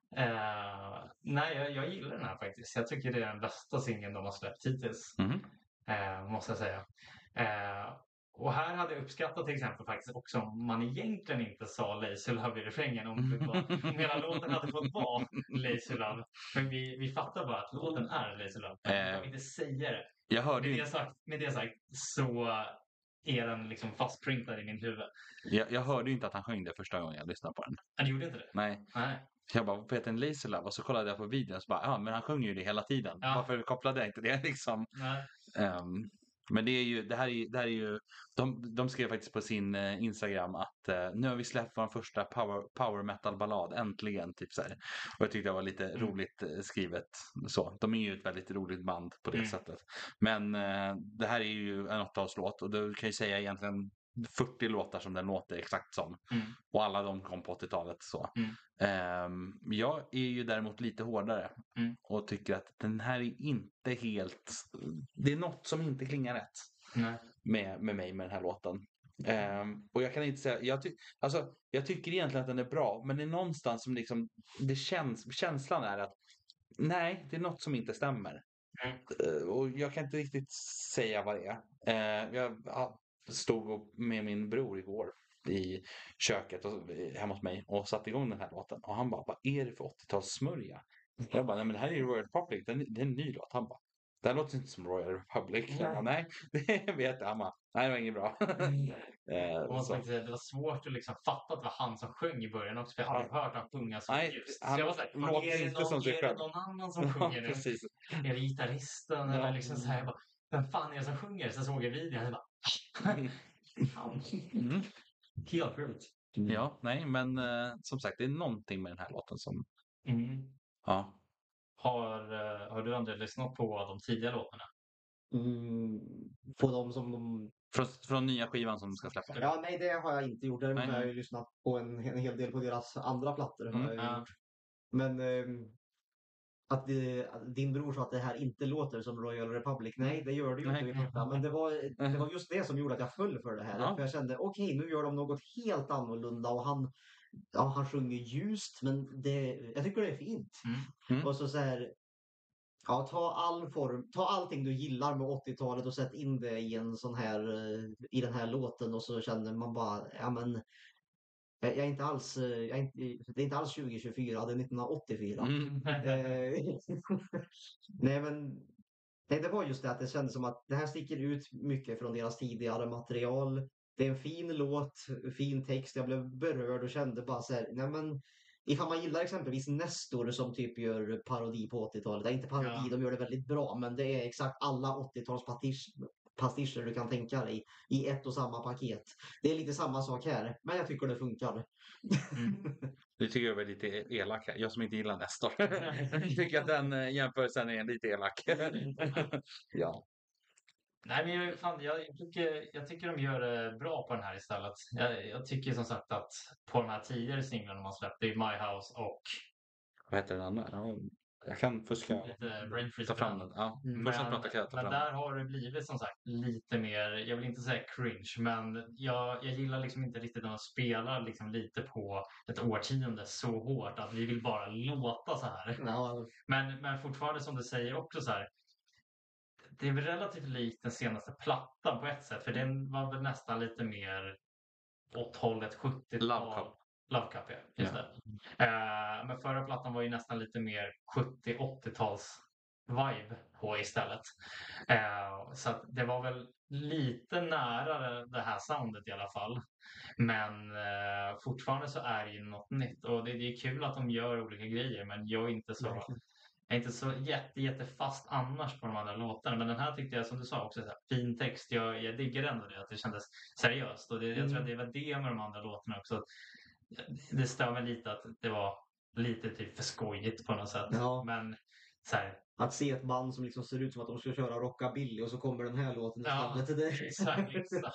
Nej, jag gillar den här faktiskt. Jag tycker det är den bästa singeln de har släppt hittills. Måste jag säga. Och här hade jag uppskattat till exempel faktiskt också om man egentligen inte sa Lazy Love i refrängen. Om hela låten hade fått vara Lazy Love. Men vi fattar bara att låten är Lazy Love. Men vi behöver inte säga det. Jag hörde ju Med det sagt så är den liksom fastprintad i min huvud. jag hörde ju inte att han sjöng det första gången jag lyssnade på den. Han gjorde inte det? Nej. Jag bara, vad heter en Lazy Love? Och så kollade jag på videon och så bara, ja men han sjunger ju det hela tiden. Ja. Varför kopplade jag inte det liksom? Nej. Men det här är ju de skrev faktiskt på sin Instagram att nu har vi släppt vår första power metal ballad äntligen typ så här. Och jag tyckte det var lite roligt skrivet så. De är ju ett väldigt roligt band på det sättet. Men det här är ju en 8-talslåt och du kan ju säga egentligen 40 låtar som den låter exakt som. Och alla de kom på 80-talet så. Jag är ju däremot lite hårdare och tycker att den här är inte helt, det är något som inte klingar rätt med mig med den här låten. Och jag kan inte säga, jag tycker egentligen att den är bra, men det är någonstans som liksom, känslan är att nej, det är något som inte stämmer. Och jag kan inte riktigt säga vad det är. Jag stod med min bror igår i köket hemma hos mig och satte igång den här låten. Och han bara, vad är det för 80-talssmörja? Jag bara, nej men det här är ju Royal Republic, det är en ny låt. Han bara, det här låter inte som Royal Republic. Jag bara, nej, det vet jag. Han bara, nej det var inget bra. Det var svårt att liksom fatta att det var han som sjöng i början också. För jag hade hört han sjunga så ljust. Så jag var såhär, är det någon annan som sjunger nu? Precis. Är det gitarristen? Eller liksom så här, jag bara, vem fan är det som sjunger? Så såg jag videon och jag bara, helt sjukt. Ja, nej, men som sagt, det är någonting med den här låten som... Ja. Har du André lyssnat på de tidiga låtarna? På dem som de... Från nya skivan som de ska släppa? Ja, nej det har jag inte gjort. Däremot har jag ju lyssnat på en hel del på deras andra plattor. Har jag gjort. Men att din bror sa att det här inte låter som Royal Republic. Nej, det gör det ju inte vid första. Men det var just det som gjorde att jag föll för det här. För jag kände, okej, nu gör de något helt annorlunda. Och han sjunger ljust, men jag tycker det är fint. Och så här, ja, ta allting du gillar med 80-talet och sätt in det i en sån här, i den här låten. Och så känner man bara, ja men jag är inte alls, det är inte alls 2024, det är 1984. Nej, det var just det att det kändes som att det här sticker ut mycket från deras tidigare material. Det är en fin låt, fin text. Jag blev berörd och kände bara så här, nej men ifall man gillar exempelvis Nestor som typ gör parodi på 80-talet. Det är inte parodi, de gör det väldigt bra, men det är exakt alla 80-talspastischer du kan tänka dig i ett och samma paket. Det är lite samma sak här, men jag tycker det funkar. Du tycker jag är lite elak. Jag som inte gillar Nestor. Jag tycker att den jämförelsen är lite elak. Ja. Nej, men jag tycker de gör det bra på den här istället. Jag tycker som sagt att på de här tidigare singlarna man släppte, My House och... Vad heter den andra? Jag kan fuska. Ta fram den. Ja. Men där har det blivit som sagt lite mer, jag vill inte säga cringe, men jag gillar liksom inte riktigt när de spelar liksom lite på ett årtionde så hårt att vi vill bara låta så här. Men fortfarande som du säger också så här, det är väl relativt likt den senaste plattan på ett sätt, för den var väl nästan lite mer åt hållet 70-tal. Love Cup, ja. Just det. Men förra plattan var ju nästan lite mer 70-80-tals vibe på istället. Så att det var väl lite nära det här soundet i alla fall. Men fortfarande så är det ju något nytt. Och det är kul att de gör olika grejer, men jag är inte så jättefast annars på de andra låtarna. Men den här tyckte jag, som du sa, också så här, fin text. Jag digger ändå det, att det kändes seriöst. Och jag tror att det var det med de andra låtarna också. Det stör mig lite att det var lite typ för skojigt på något sätt. Ja. Men så här, att se ett band som liksom ser ut som att de ska köra rockabilly och så kommer den här låten istället till det. Exakt.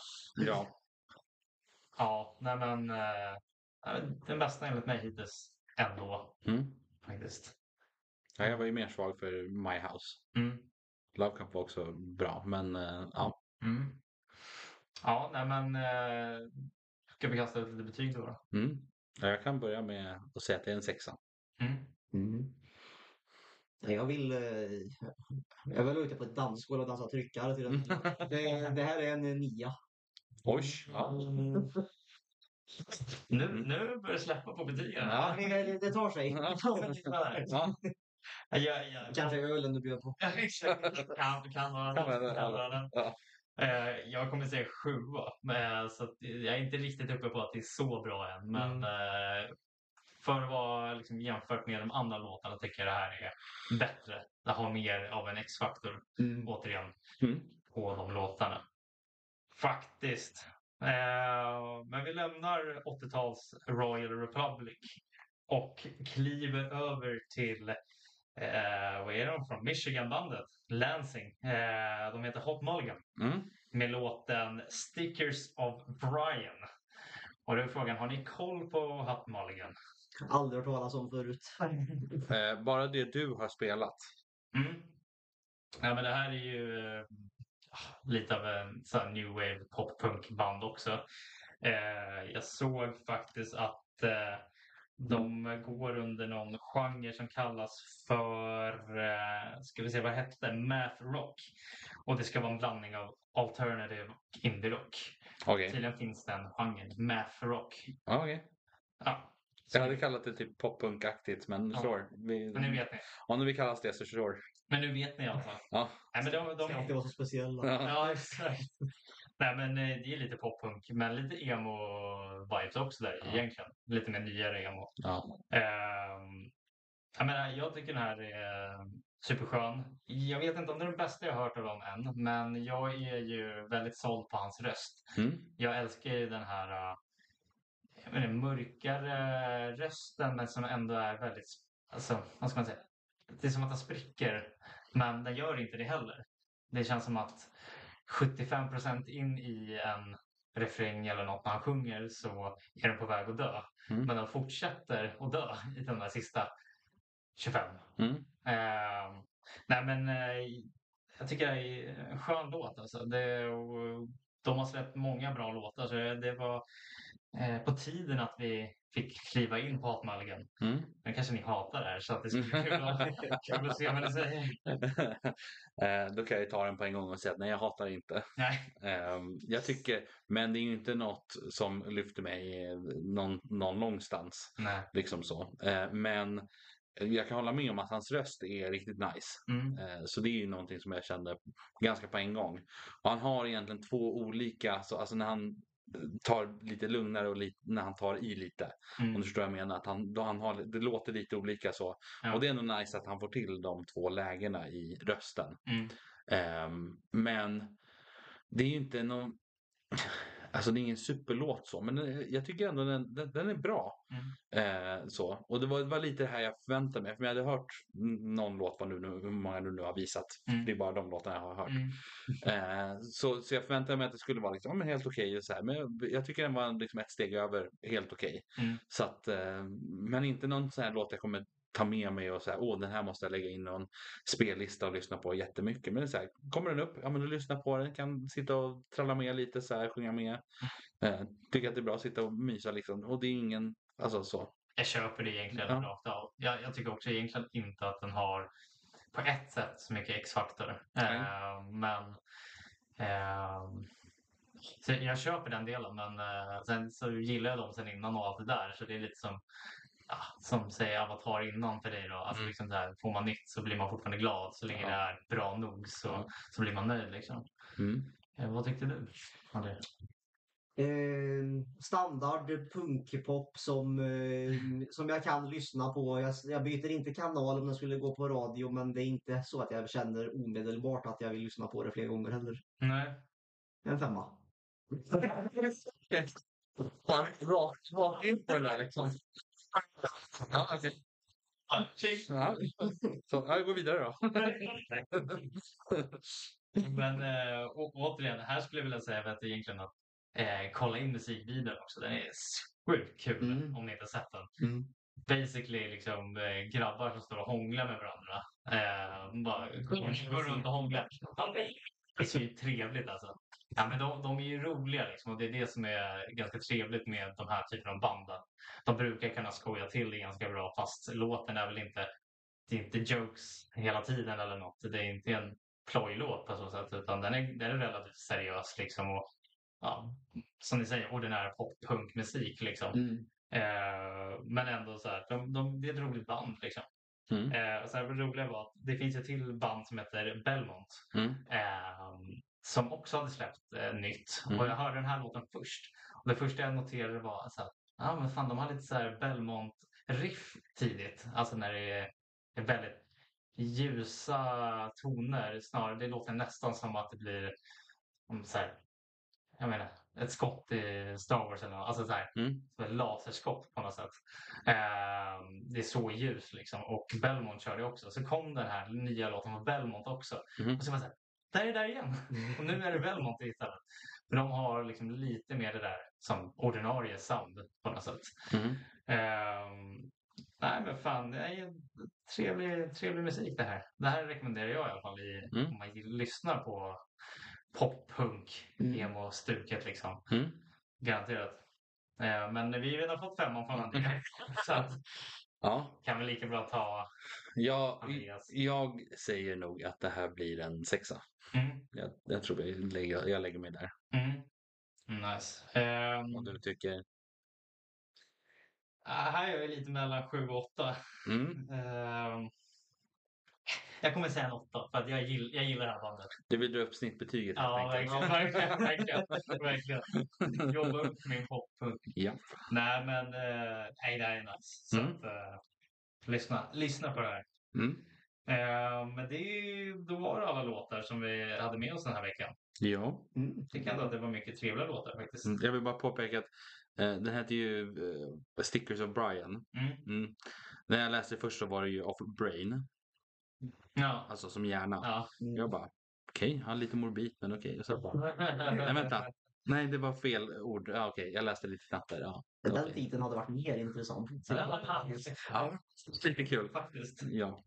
Ja, nej men den bästa enligt mig hittills ändå. Faktiskt. Ja, jag var ju mer svag för My House. Love Cup var också bra, men ja. Ja, nej men ska vi kasta ut lite betyg då? Ja, jag kan börja med att säga att det är en 6. Jag vill ute på ett dansgolv och dansa tryckare till den. Det här är en 9. Oj. Ja. Nu börjar det släppa på betygen. Ja. Det tar sig. Ja. Kanske ölen du bjöd på. Exakt. Kan vara den. Ja. Jag kommer säga 7. Så att jag är inte riktigt uppe på att det är så bra än. Men för att vara liksom, jämfört med de andra låtarna tycker jag det här är bättre. Det har mer av en X-faktor återigen på de låtarna. Faktiskt. Men vi lämnar 80-tals Royal Republic och kliver över till vad är de från? Michigan-bandet Lansing. De heter Hot Mulligan med låten Stickers of Brian. Och då är frågan, har ni koll på Hot Mulligan? Aldrig hört talas om förut. Bara det du har spelat. Ja, men det här är ju lite av en sån new wave pop-punk-band också. Jag såg faktiskt att de går under någon genre som kallas för, ska vi se vad hette det? Math rock. Och det ska vara en blandning av alternative och indie rock. Okej. Tydligen finns den genren, math rock. Okej. Ja. Jag hade kallat det typ pop-punk-aktigt, men sure. Men nu vet ni. Om nu vi kallas det så sure. Men nu vet ni i alla fall. Ja. Nej, men de Ska alltid vara så speciella. Ja, exakt. Nej, men det är lite pop-punk, men lite emo-vibes också där egentligen. Lite mer nyare emo. Ja. Jag tycker den här är superskön. Jag vet inte om det är den bästa jag har hört av dem än, men jag är ju väldigt såld på hans röst. Jag älskar ju den här mörkare rösten, men som ändå är väldigt, alltså, vad ska man säga? Det är som att den spricker, men den gör inte det heller. Det känns som att 75% in i en refräng eller något när han sjunger så är den på väg att dö. Men den fortsätter att dö i de där sista 25. Jag tycker det är en skön låt. Alltså. De har släppt många bra låtar, så det var på tiden att vi fick kliva in på Hot Mulligan. Men kanske ni hatar det här, så att det skulle bli kul att se vad ni säger. Då kan jag ta den på en gång och säga att nej, jag hatar inte. Nej. Jag tycker, men det är ju inte något som lyfter mig någon långstans. Nej. Liksom så. Men jag kan hålla med om att hans röst är riktigt nice. Så det är ju någonting som jag kände ganska på en gång. Och han har egentligen två olika, alltså när han tar lite lugnare och när han tar i lite. Om du förstår vad jag menar. Att det låter lite olika så. Ja. Och det är nog nice att han får till de två lägena i rösten. Men det är ju inte någon... Alltså det är ingen superlåt så, men jag tycker ändå den är bra. Så. Och det var lite det här jag förväntade mig. För jag hade hört någon låt, hur många du nu har visat. Det är bara de låtarna jag har hört. Så jag förväntade mig att det skulle vara liksom, helt okej. Men jag tycker den var liksom ett steg över helt okej. Så att, men inte någon sån här låt jag kommer ta med mig och säga, den här måste jag lägga in någon spellista och lyssna på jättemycket. Men det är så här, kommer den upp, men du lyssnar på den, kan sitta och tralla med lite så här, sjunga med. Tycker att det är bra att sitta och mysa liksom. Och det är ingen, alltså så. Jag köper det egentligen rakt av. Jag tycker också egentligen inte att den har på ett sätt så mycket X-faktor. Men så jag köper den delen, men sen så gillar jag dem sen innan och allt det där. Så det är lite som säger Avatar innan för dig då. Alltså liksom så här, får man nytt så blir man fortfarande glad. Så länge det är bra nog så blir man nöjd liksom. Vad tyckte du? Standard punkpop som jag kan lyssna på. Jag byter inte kanal om den skulle gå på radio, men det är inte så att jag känner omedelbart att jag vill lyssna på det flera gånger heller. Nej. En 5. Rakt in på den där liksom. Ja, okej. Så jag går vidare då. Men återigen, här skulle jag vilja säga att egentligen att kolla in musikvideon också. Den är sjukt kul om ni inte sett den. Basically liksom grabbar som står och hånglar med varandra. Bara går runt och hånglar. Det är så trevligt alltså. Ja, men de är ju roliga liksom, och det är det som är ganska trevligt med de här typen av band. De brukar kunna skoja till det ganska bra, fast låten är väl inte, det är inte jokes hela tiden eller något. Det är inte en plojlåt på så sätt, utan den är relativt seriös liksom, och ja, som ni säger, ordinär pop-punkmusik liksom. Men ändå så här, det är ett roligt band liksom. Och så här, det roliga var att det finns ett till band som heter Belmont. Som också hade släppt nytt. Och jag hörde den här låten först. Och det första jag noterade var så här, ja men fan, de har lite så här Belmont-riff tidigt. Alltså när det är väldigt ljusa toner snarare. Det låter nästan som att det blir så här, jag menar, ett skott i Star Wars eller något. Alltså så här, som ett laserskott på något sätt. Det är så ljus liksom. Och Belmont körde också. Så kom den här nya låten med Belmont också. Och så var det så här, där är det där igen. Och nu är det Belmont istället. För de har liksom lite mer det där som ordinarie sound på något sätt. Nej men fan, det är trevlig musik det här. Det här rekommenderar jag i alla fall om man lyssnar på pop-punk, emo-stuket liksom. Garanterat. Men vi har redan fått 5 från Andreas. Så att, kan vi lika bra ta Andreas. Jag säger nog att det här blir en 6. Jag tror jag lägger mig där. Nice. Och du tycker? Här är jag lite mellan 7 och 8. Jag kommer säga en 8 för att jag gillar det här bandet. Du vill dra upp snittbetyget? Ja, verkligen. Jobba upp min poppunk. Ja. Nej, men nej, det är nice. Så att, lyssna på det här. Men då var det alla låtar som vi hade med oss den här veckan. Ja. Jag tycker ändå att det var mycket trevliga låtar faktiskt. Jag vill bara påpeka att den heter ju Stickers of Brian. När jag läste först så var det ju Of Brain. Ja. Alltså som hjärna. Ja. Jag bara, okej, han är lite morbid, men okej. Och så bara, nej vänta. Nej, det var fel ord. Ja, okej, jag läste lite snabbt där. Ja, den titeln hade varit mer intressant. Ja, lite kul. Faktiskt. Ja.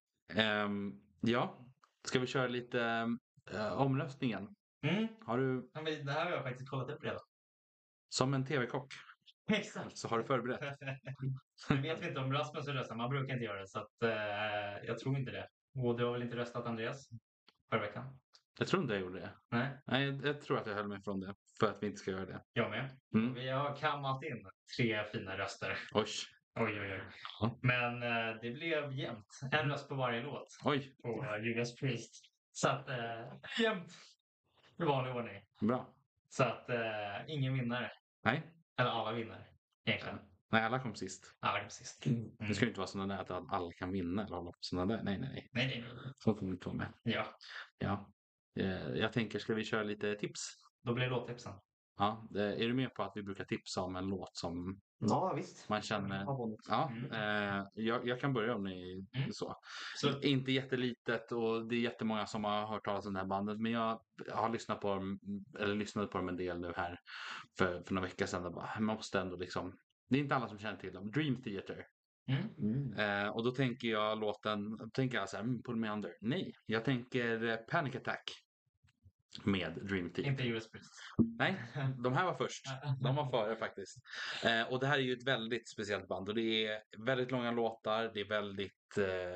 Ja, ska vi köra lite omröstningen? Har du... Ja, men det här har jag faktiskt kollat upp redan. Som en tv-kock. Exakt. Så har du förberett. Nu vet vi inte om Rasmus röstar. Man brukar inte göra det. Så att, jag tror inte det. Och du har väl inte röstat Andreas? Förra veckan? Jag tror inte jag gjorde det. Nej, jag tror att jag höll mig från det. För att vi inte ska göra det. Jag med. Vi har kammat in 3 fina röster. Oj. Men det blev jämnt. En röst på varje låt. Oj. På Judas Priest. Så att jämnt. I vanlig ordning. Bra. Så att ingen vinnare. Nej. Eller alla vinnare. Egentligen. Nej, alla kom sist. Det ska ju inte vara sådana där att alla kan vinna. Eller hålla på sådana där. Nej. Så får vi inte vara med. Ja. Jag tänker, ska vi köra lite tips? Då blir det låttipsen. Ja, är du med på att vi brukar tipsa om en låt som visst. Man känner... Ja, jag kan börja om ni så. Inte jättelitet och det är jättemånga som har hört talas om det här bandet. Men jag har lyssnat på dem en del nu här för några veckor sedan. Och bara, man måste ändå liksom... Det är inte alla som känner till dem. Dream Theater. Och då tänker jag så här, Pull Me Under. Nej, jag tänker Panic Attack. Med Dream Theater. Inte Judas Priest. Nej, de här var först. De var före faktiskt. Och det här är ju ett väldigt speciellt band. Och det är väldigt långa låtar. Det är väldigt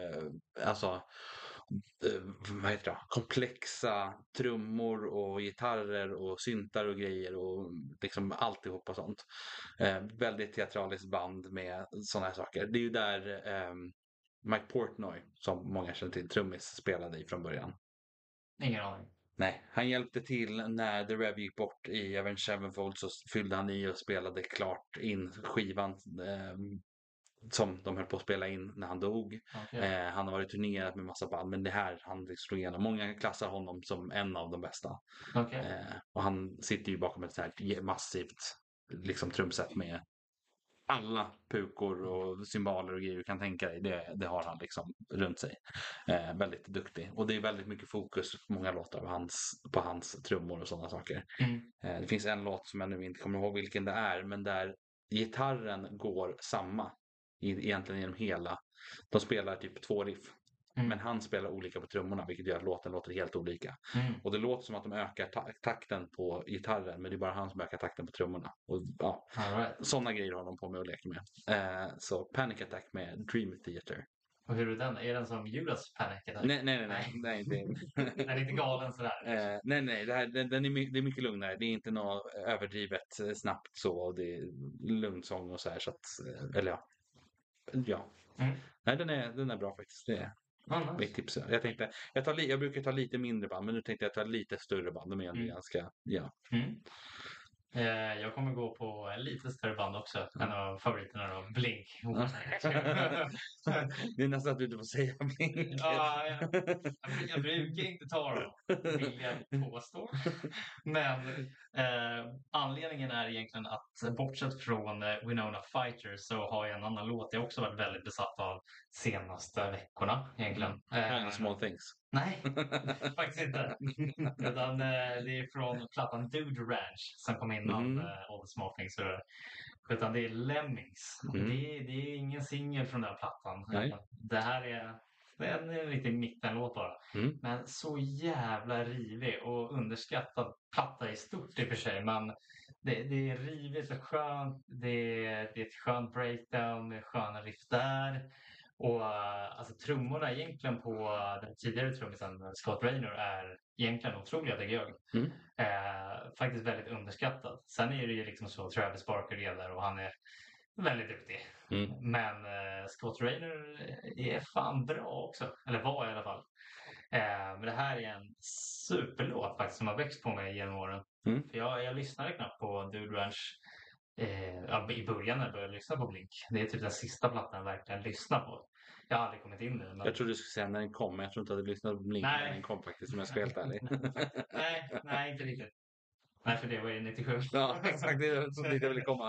komplexa trummor och gitarrer och syntar och grejer. Och liksom alltihopa sånt. Väldigt teatraliskt band med sådana här saker. Det är ju där Mike Portnoy, som många känner till, trummis, spelade i från början. Ingen aning. Nej, han hjälpte till när The Rev gick bort i Avenged Sevenfold, så fyllde han i och spelade klart in skivan som de höll på att spela in när han dog. Han har varit turnerat med massa band, men det här han slog igenom. Många klassar honom som en av de bästa. Och han sitter ju bakom ett så här massivt liksom trumset med alla pukor och symboler och grejer du kan tänka dig. Det har han liksom runt sig. Väldigt duktig. Och det är väldigt mycket fokus på många låtar på hans trummor och sådana saker. Det finns en låt som jag nu inte kommer ihåg vilken det är, men där gitarren går samma egentligen genom hela. De spelar typ 2 riff. Men han spelar olika på trummorna, vilket gör att låten låter helt olika. Och det låter som att de ökar takten på gitarren, men det är bara han som ökar takten på trummorna. Och sådana grejer har de på med att leka med. Så Panic Attack med Dream Theater. Och hur är den? Är den som Judas Panic? Eller? Nej, inte. Den är inte galen sådär. Nej, det är mycket lugnare. Det är inte något överdrivet snabbt så. Och det är lugn sång och så här. Så att, eller ja. Ja. Mm. Nej, den är bra faktiskt. Det är Nice. mitt tips. Jag tänkte, jag brukar ta lite mindre band, men nu tänkte jag ta lite större band. De är ändå ganska, ja. Mm. Jag kommer gå på en lite större band också. En av favoriterna då, Blink. Det är nästan att du inte får säga Blink. Ja, jag brukar inte ta dem, vill jag påstå. Men anledningen är egentligen att bortsett från Winona Fighter så har jag en annan låt jag också varit väldigt besatt av senaste veckorna egentligen. Small Things. Nej, faktiskt inte. Utan det är från plattan Dude Ranch som kom innan All the Small Things. Utan det är Lemmings. Det är ingen singel från den här plattan. Nej. Det här är en riktig mittenlåt bara. Men så jävla rivig och underskattad platta i stort i och för sig. Men det är rivigt och skönt. Det är ett skönt breakdown med sköna riff där. Och alltså trummorna egentligen på den tidigare trummisen Scott Raynor är egentligen otroliga tycker jag. Faktiskt väldigt underskattad. Sen är det ju liksom så Travis Barker är där och han är väldigt duktig. Men Scott Raynor är fan bra också. Eller var i alla fall. Men det här är en superlåt faktiskt som har växt på mig genom åren. För jag lyssnade knappt på Dude Ranch i början när jag började lyssna på Blink. Det är typ den sista plattan jag verkligen lyssnar på. Jag har aldrig kommit in i den. Men... Jag trodde du skulle säga när den kom, men jag tror inte att du lyssnade på Blink när den kom faktiskt, om jag ska vara helt ärlig. nej, inte riktigt. Nej, för det var ju 97. Ja, exakt. Det är så dit jag ville komma.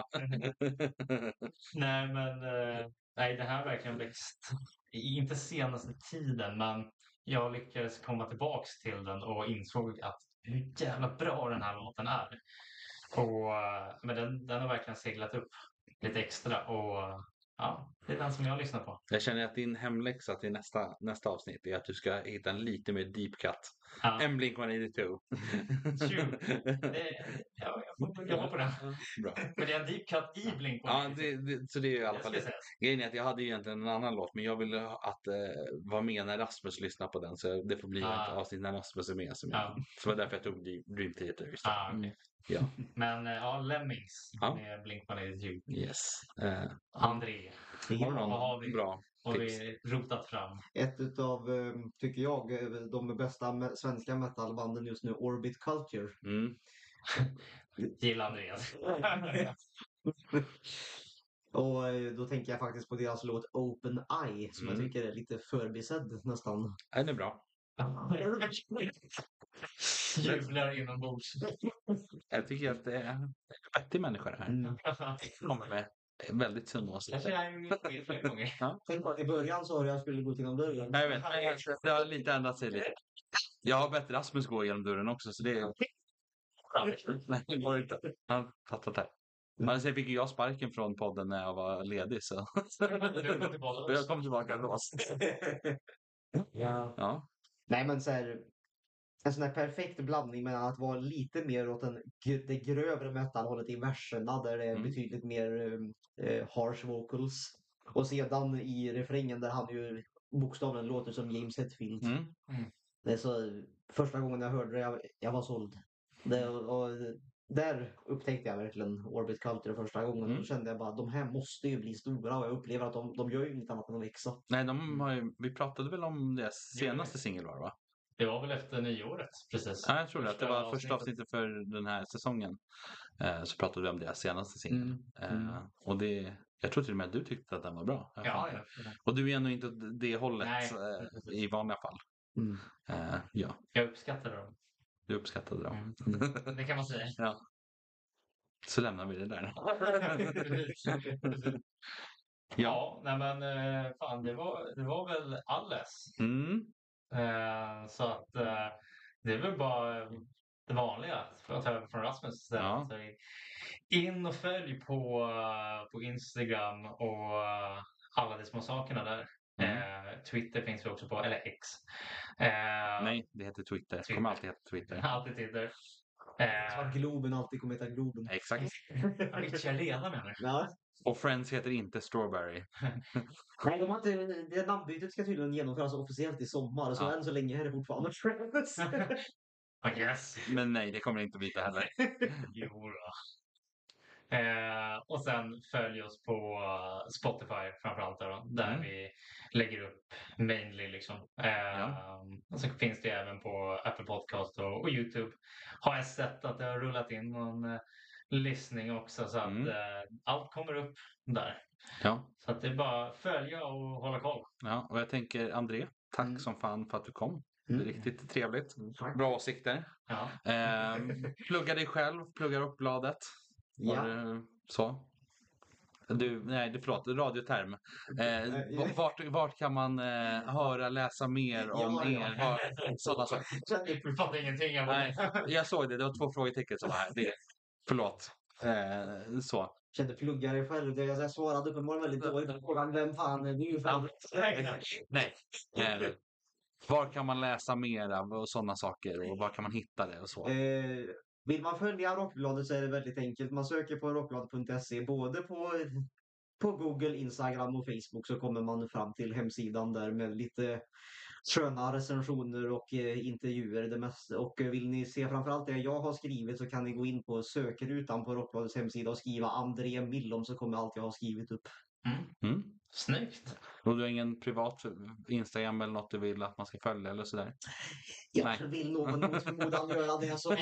Nej, men det här har verkligen växt. Inte senaste tiden, men jag lyckades komma tillbaks till den och insåg att hur jävla bra den här låten är. Och, men den har verkligen seglat upp lite extra och ja, det är den som jag lyssnar på. Jag känner att din hemläxa till nästa avsnitt är att du ska hitta en lite mer deep cut än Blink-182. True. Jag får jobba på den. Bra. Men det är en deep cut i Blink-182. Ja, så det är i alla fall det. Grejen är att jag hade egentligen en annan låt, men jag ville att vara med när Rasmus lyssnar på den, så det får bli ett avsnitt när Rasmus är med. Så det var därför jag tog Dream Theater istället. Okay. Ja. Men Lemmings med Blink-182. Yes. André, vad har vi? Bra. Och vi rotat fram. Ett utav, tycker jag, de bästa svenska metalbanden just nu, Orbit Culture. Gillar Andreas. Och då tänker jag faktiskt på deras låt Open Eye som jag tycker är lite förbisedd nästan. Den är bra. Jublar inombords. Jag tycker att det är vettig människa det här. Kommer med väldigt sund åsikt. I början sa jag skulle gå till någon dörren. Jag vet, det har lite ändrat sig lite. Jag har bett Rasmus gå genom dörren också, så det är... Nej, det går inte. Han fattat det. Men sen fick jag sparken från podden när jag var ledig, så... Jag kom tillbaka då. Ja. Nej, men så här, en sån här perfekt blandning mellan att vara lite mer åt det grövre metalhållet i verserna där det är betydligt mer harsh vocals. Och sedan i refrängen där han ju bokstavligen låter som James Hetfield. Det är så, första gången jag hörde det, jag var såld. Och där upptäckte jag verkligen Orbit Culture första gången. Då kände jag bara, de här måste ju bli stora, och jag upplever att de gör ju inget annat än att växa. Nej, vi pratade väl om deras senaste singel, va? Det var väl efter nyåret, precis. Ja, jag tror att det var första avsnittet för den här säsongen. Så pratade vi om deras senaste singel. Och jag tror till och med att du tyckte att den var bra. Ja. Och du är ändå inte det hållet i vanliga fall. Ja. Jag uppskattade dem. Du uppskattade dem. Det kan man säga. Ja. Så lämnar vi det där. Ja, nej men fan, det var väl alles. Så att det är väl bara det vanliga för att ta över från Rasmus. Så in och följ på Instagram och alla de små sakerna där. Twitter finns vi också på, eller X. Nej, det heter Twitter. Det kommer alltid heta Twitter. Alltid Twitter. Så att Globen alltid kommer heta Globen. Exakt. Avicii Arena menar du? Ja. Och Friends heter inte Strawberry. Nej, det namnbytet ska tydligen genomföras officiellt i sommar. Så Ja. än så länge är det fortfarande Friends. Yes. Men nej, det kommer inte byta heller. Jo då. Och sen följ oss på Spotify framförallt då, där vi lägger upp mainly liksom. Och så finns det även på Apple Podcast och YouTube. Har jag sett att det har rullat in någon lyssning också så att allt kommer upp där. Ja. Så att det är bara följa och hålla koll. Ja, och jag tänker André, tack som fan för att du kom. Det är riktigt trevligt. Bra åsikter. Ja. Plugga dig själv, plugga upp bladet. Ja. Så. Förlåt, radioterm. Vart kan man höra, läsa mer om er? Sådana saker. Du fattar ingenting av Nej, jag såg det. Det var 2 frågetecken som var här. Förlåt. Så. Kände plugga dig själv. Jag svarade uppenbarligen väldigt dåligt på frågan. Vem fan är du? Nej. Var kan man läsa mer av och sådana saker och var kan man hitta det och så? Vill man följa Rockbladet så är det väldigt enkelt. Man söker på rockbladet.se både på Google, Instagram och Facebook så kommer man fram till hemsidan där med lite sköna recensioner och intervjuer det mesta. Och vill ni se framförallt det jag har skrivit så kan ni gå in på sökrutan på Rockbladets hemsida och skriva André Millom så kommer allt jag har skrivit upp. Snyggt. Och du har ingen privat Instagram eller något du vill att man ska följa eller sådär? Jag vill någon mot förmodan göra det så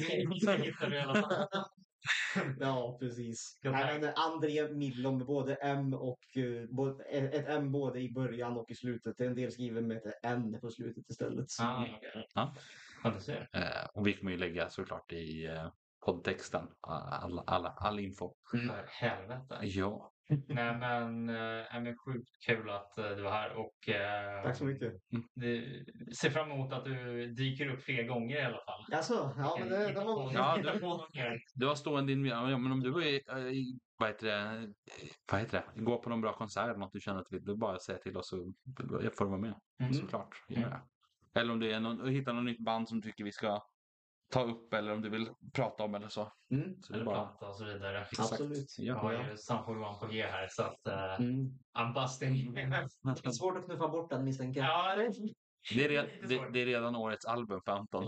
Ja, precis. Nej, men André Millom med både M och ett M både i början och i slutet. En del skriver med ett N på slutet istället. Ja, du ser. Och vi kommer ju lägga såklart i poddtexten all info. För helvete. Ja. Nej men sjukt kul att du var här och Tack så mycket. Ser fram emot att du dyker upp fler gånger i alla fall. Alltså, ja men det var... Ja, du har stående in, men om du vad heter det? Gå på någon bra konsert eller något du känner att du vill bara säga till oss så får du vara med. Såklart. Ja. Eller om det är hittar något nytt band som du tycker vi ska ta upp eller om du vill prata om eller så. Så eller bara prata och så vidare. Absolut. Jag har ju Sample One på G här så att I'm busting. Det är svårt att knuffa bort den misstänker jag. Ja, det är redan årets album för Anton.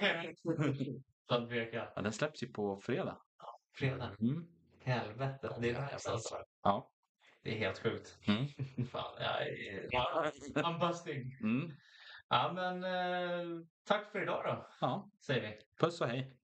Ja, den släpps ju på fredag. Fredag? Helvete, det är nice alltså. Ja. Det är helt sjukt. Fan, I'm busting. Ja, men tack för idag då. Ja. Säger vi. Puss och hej.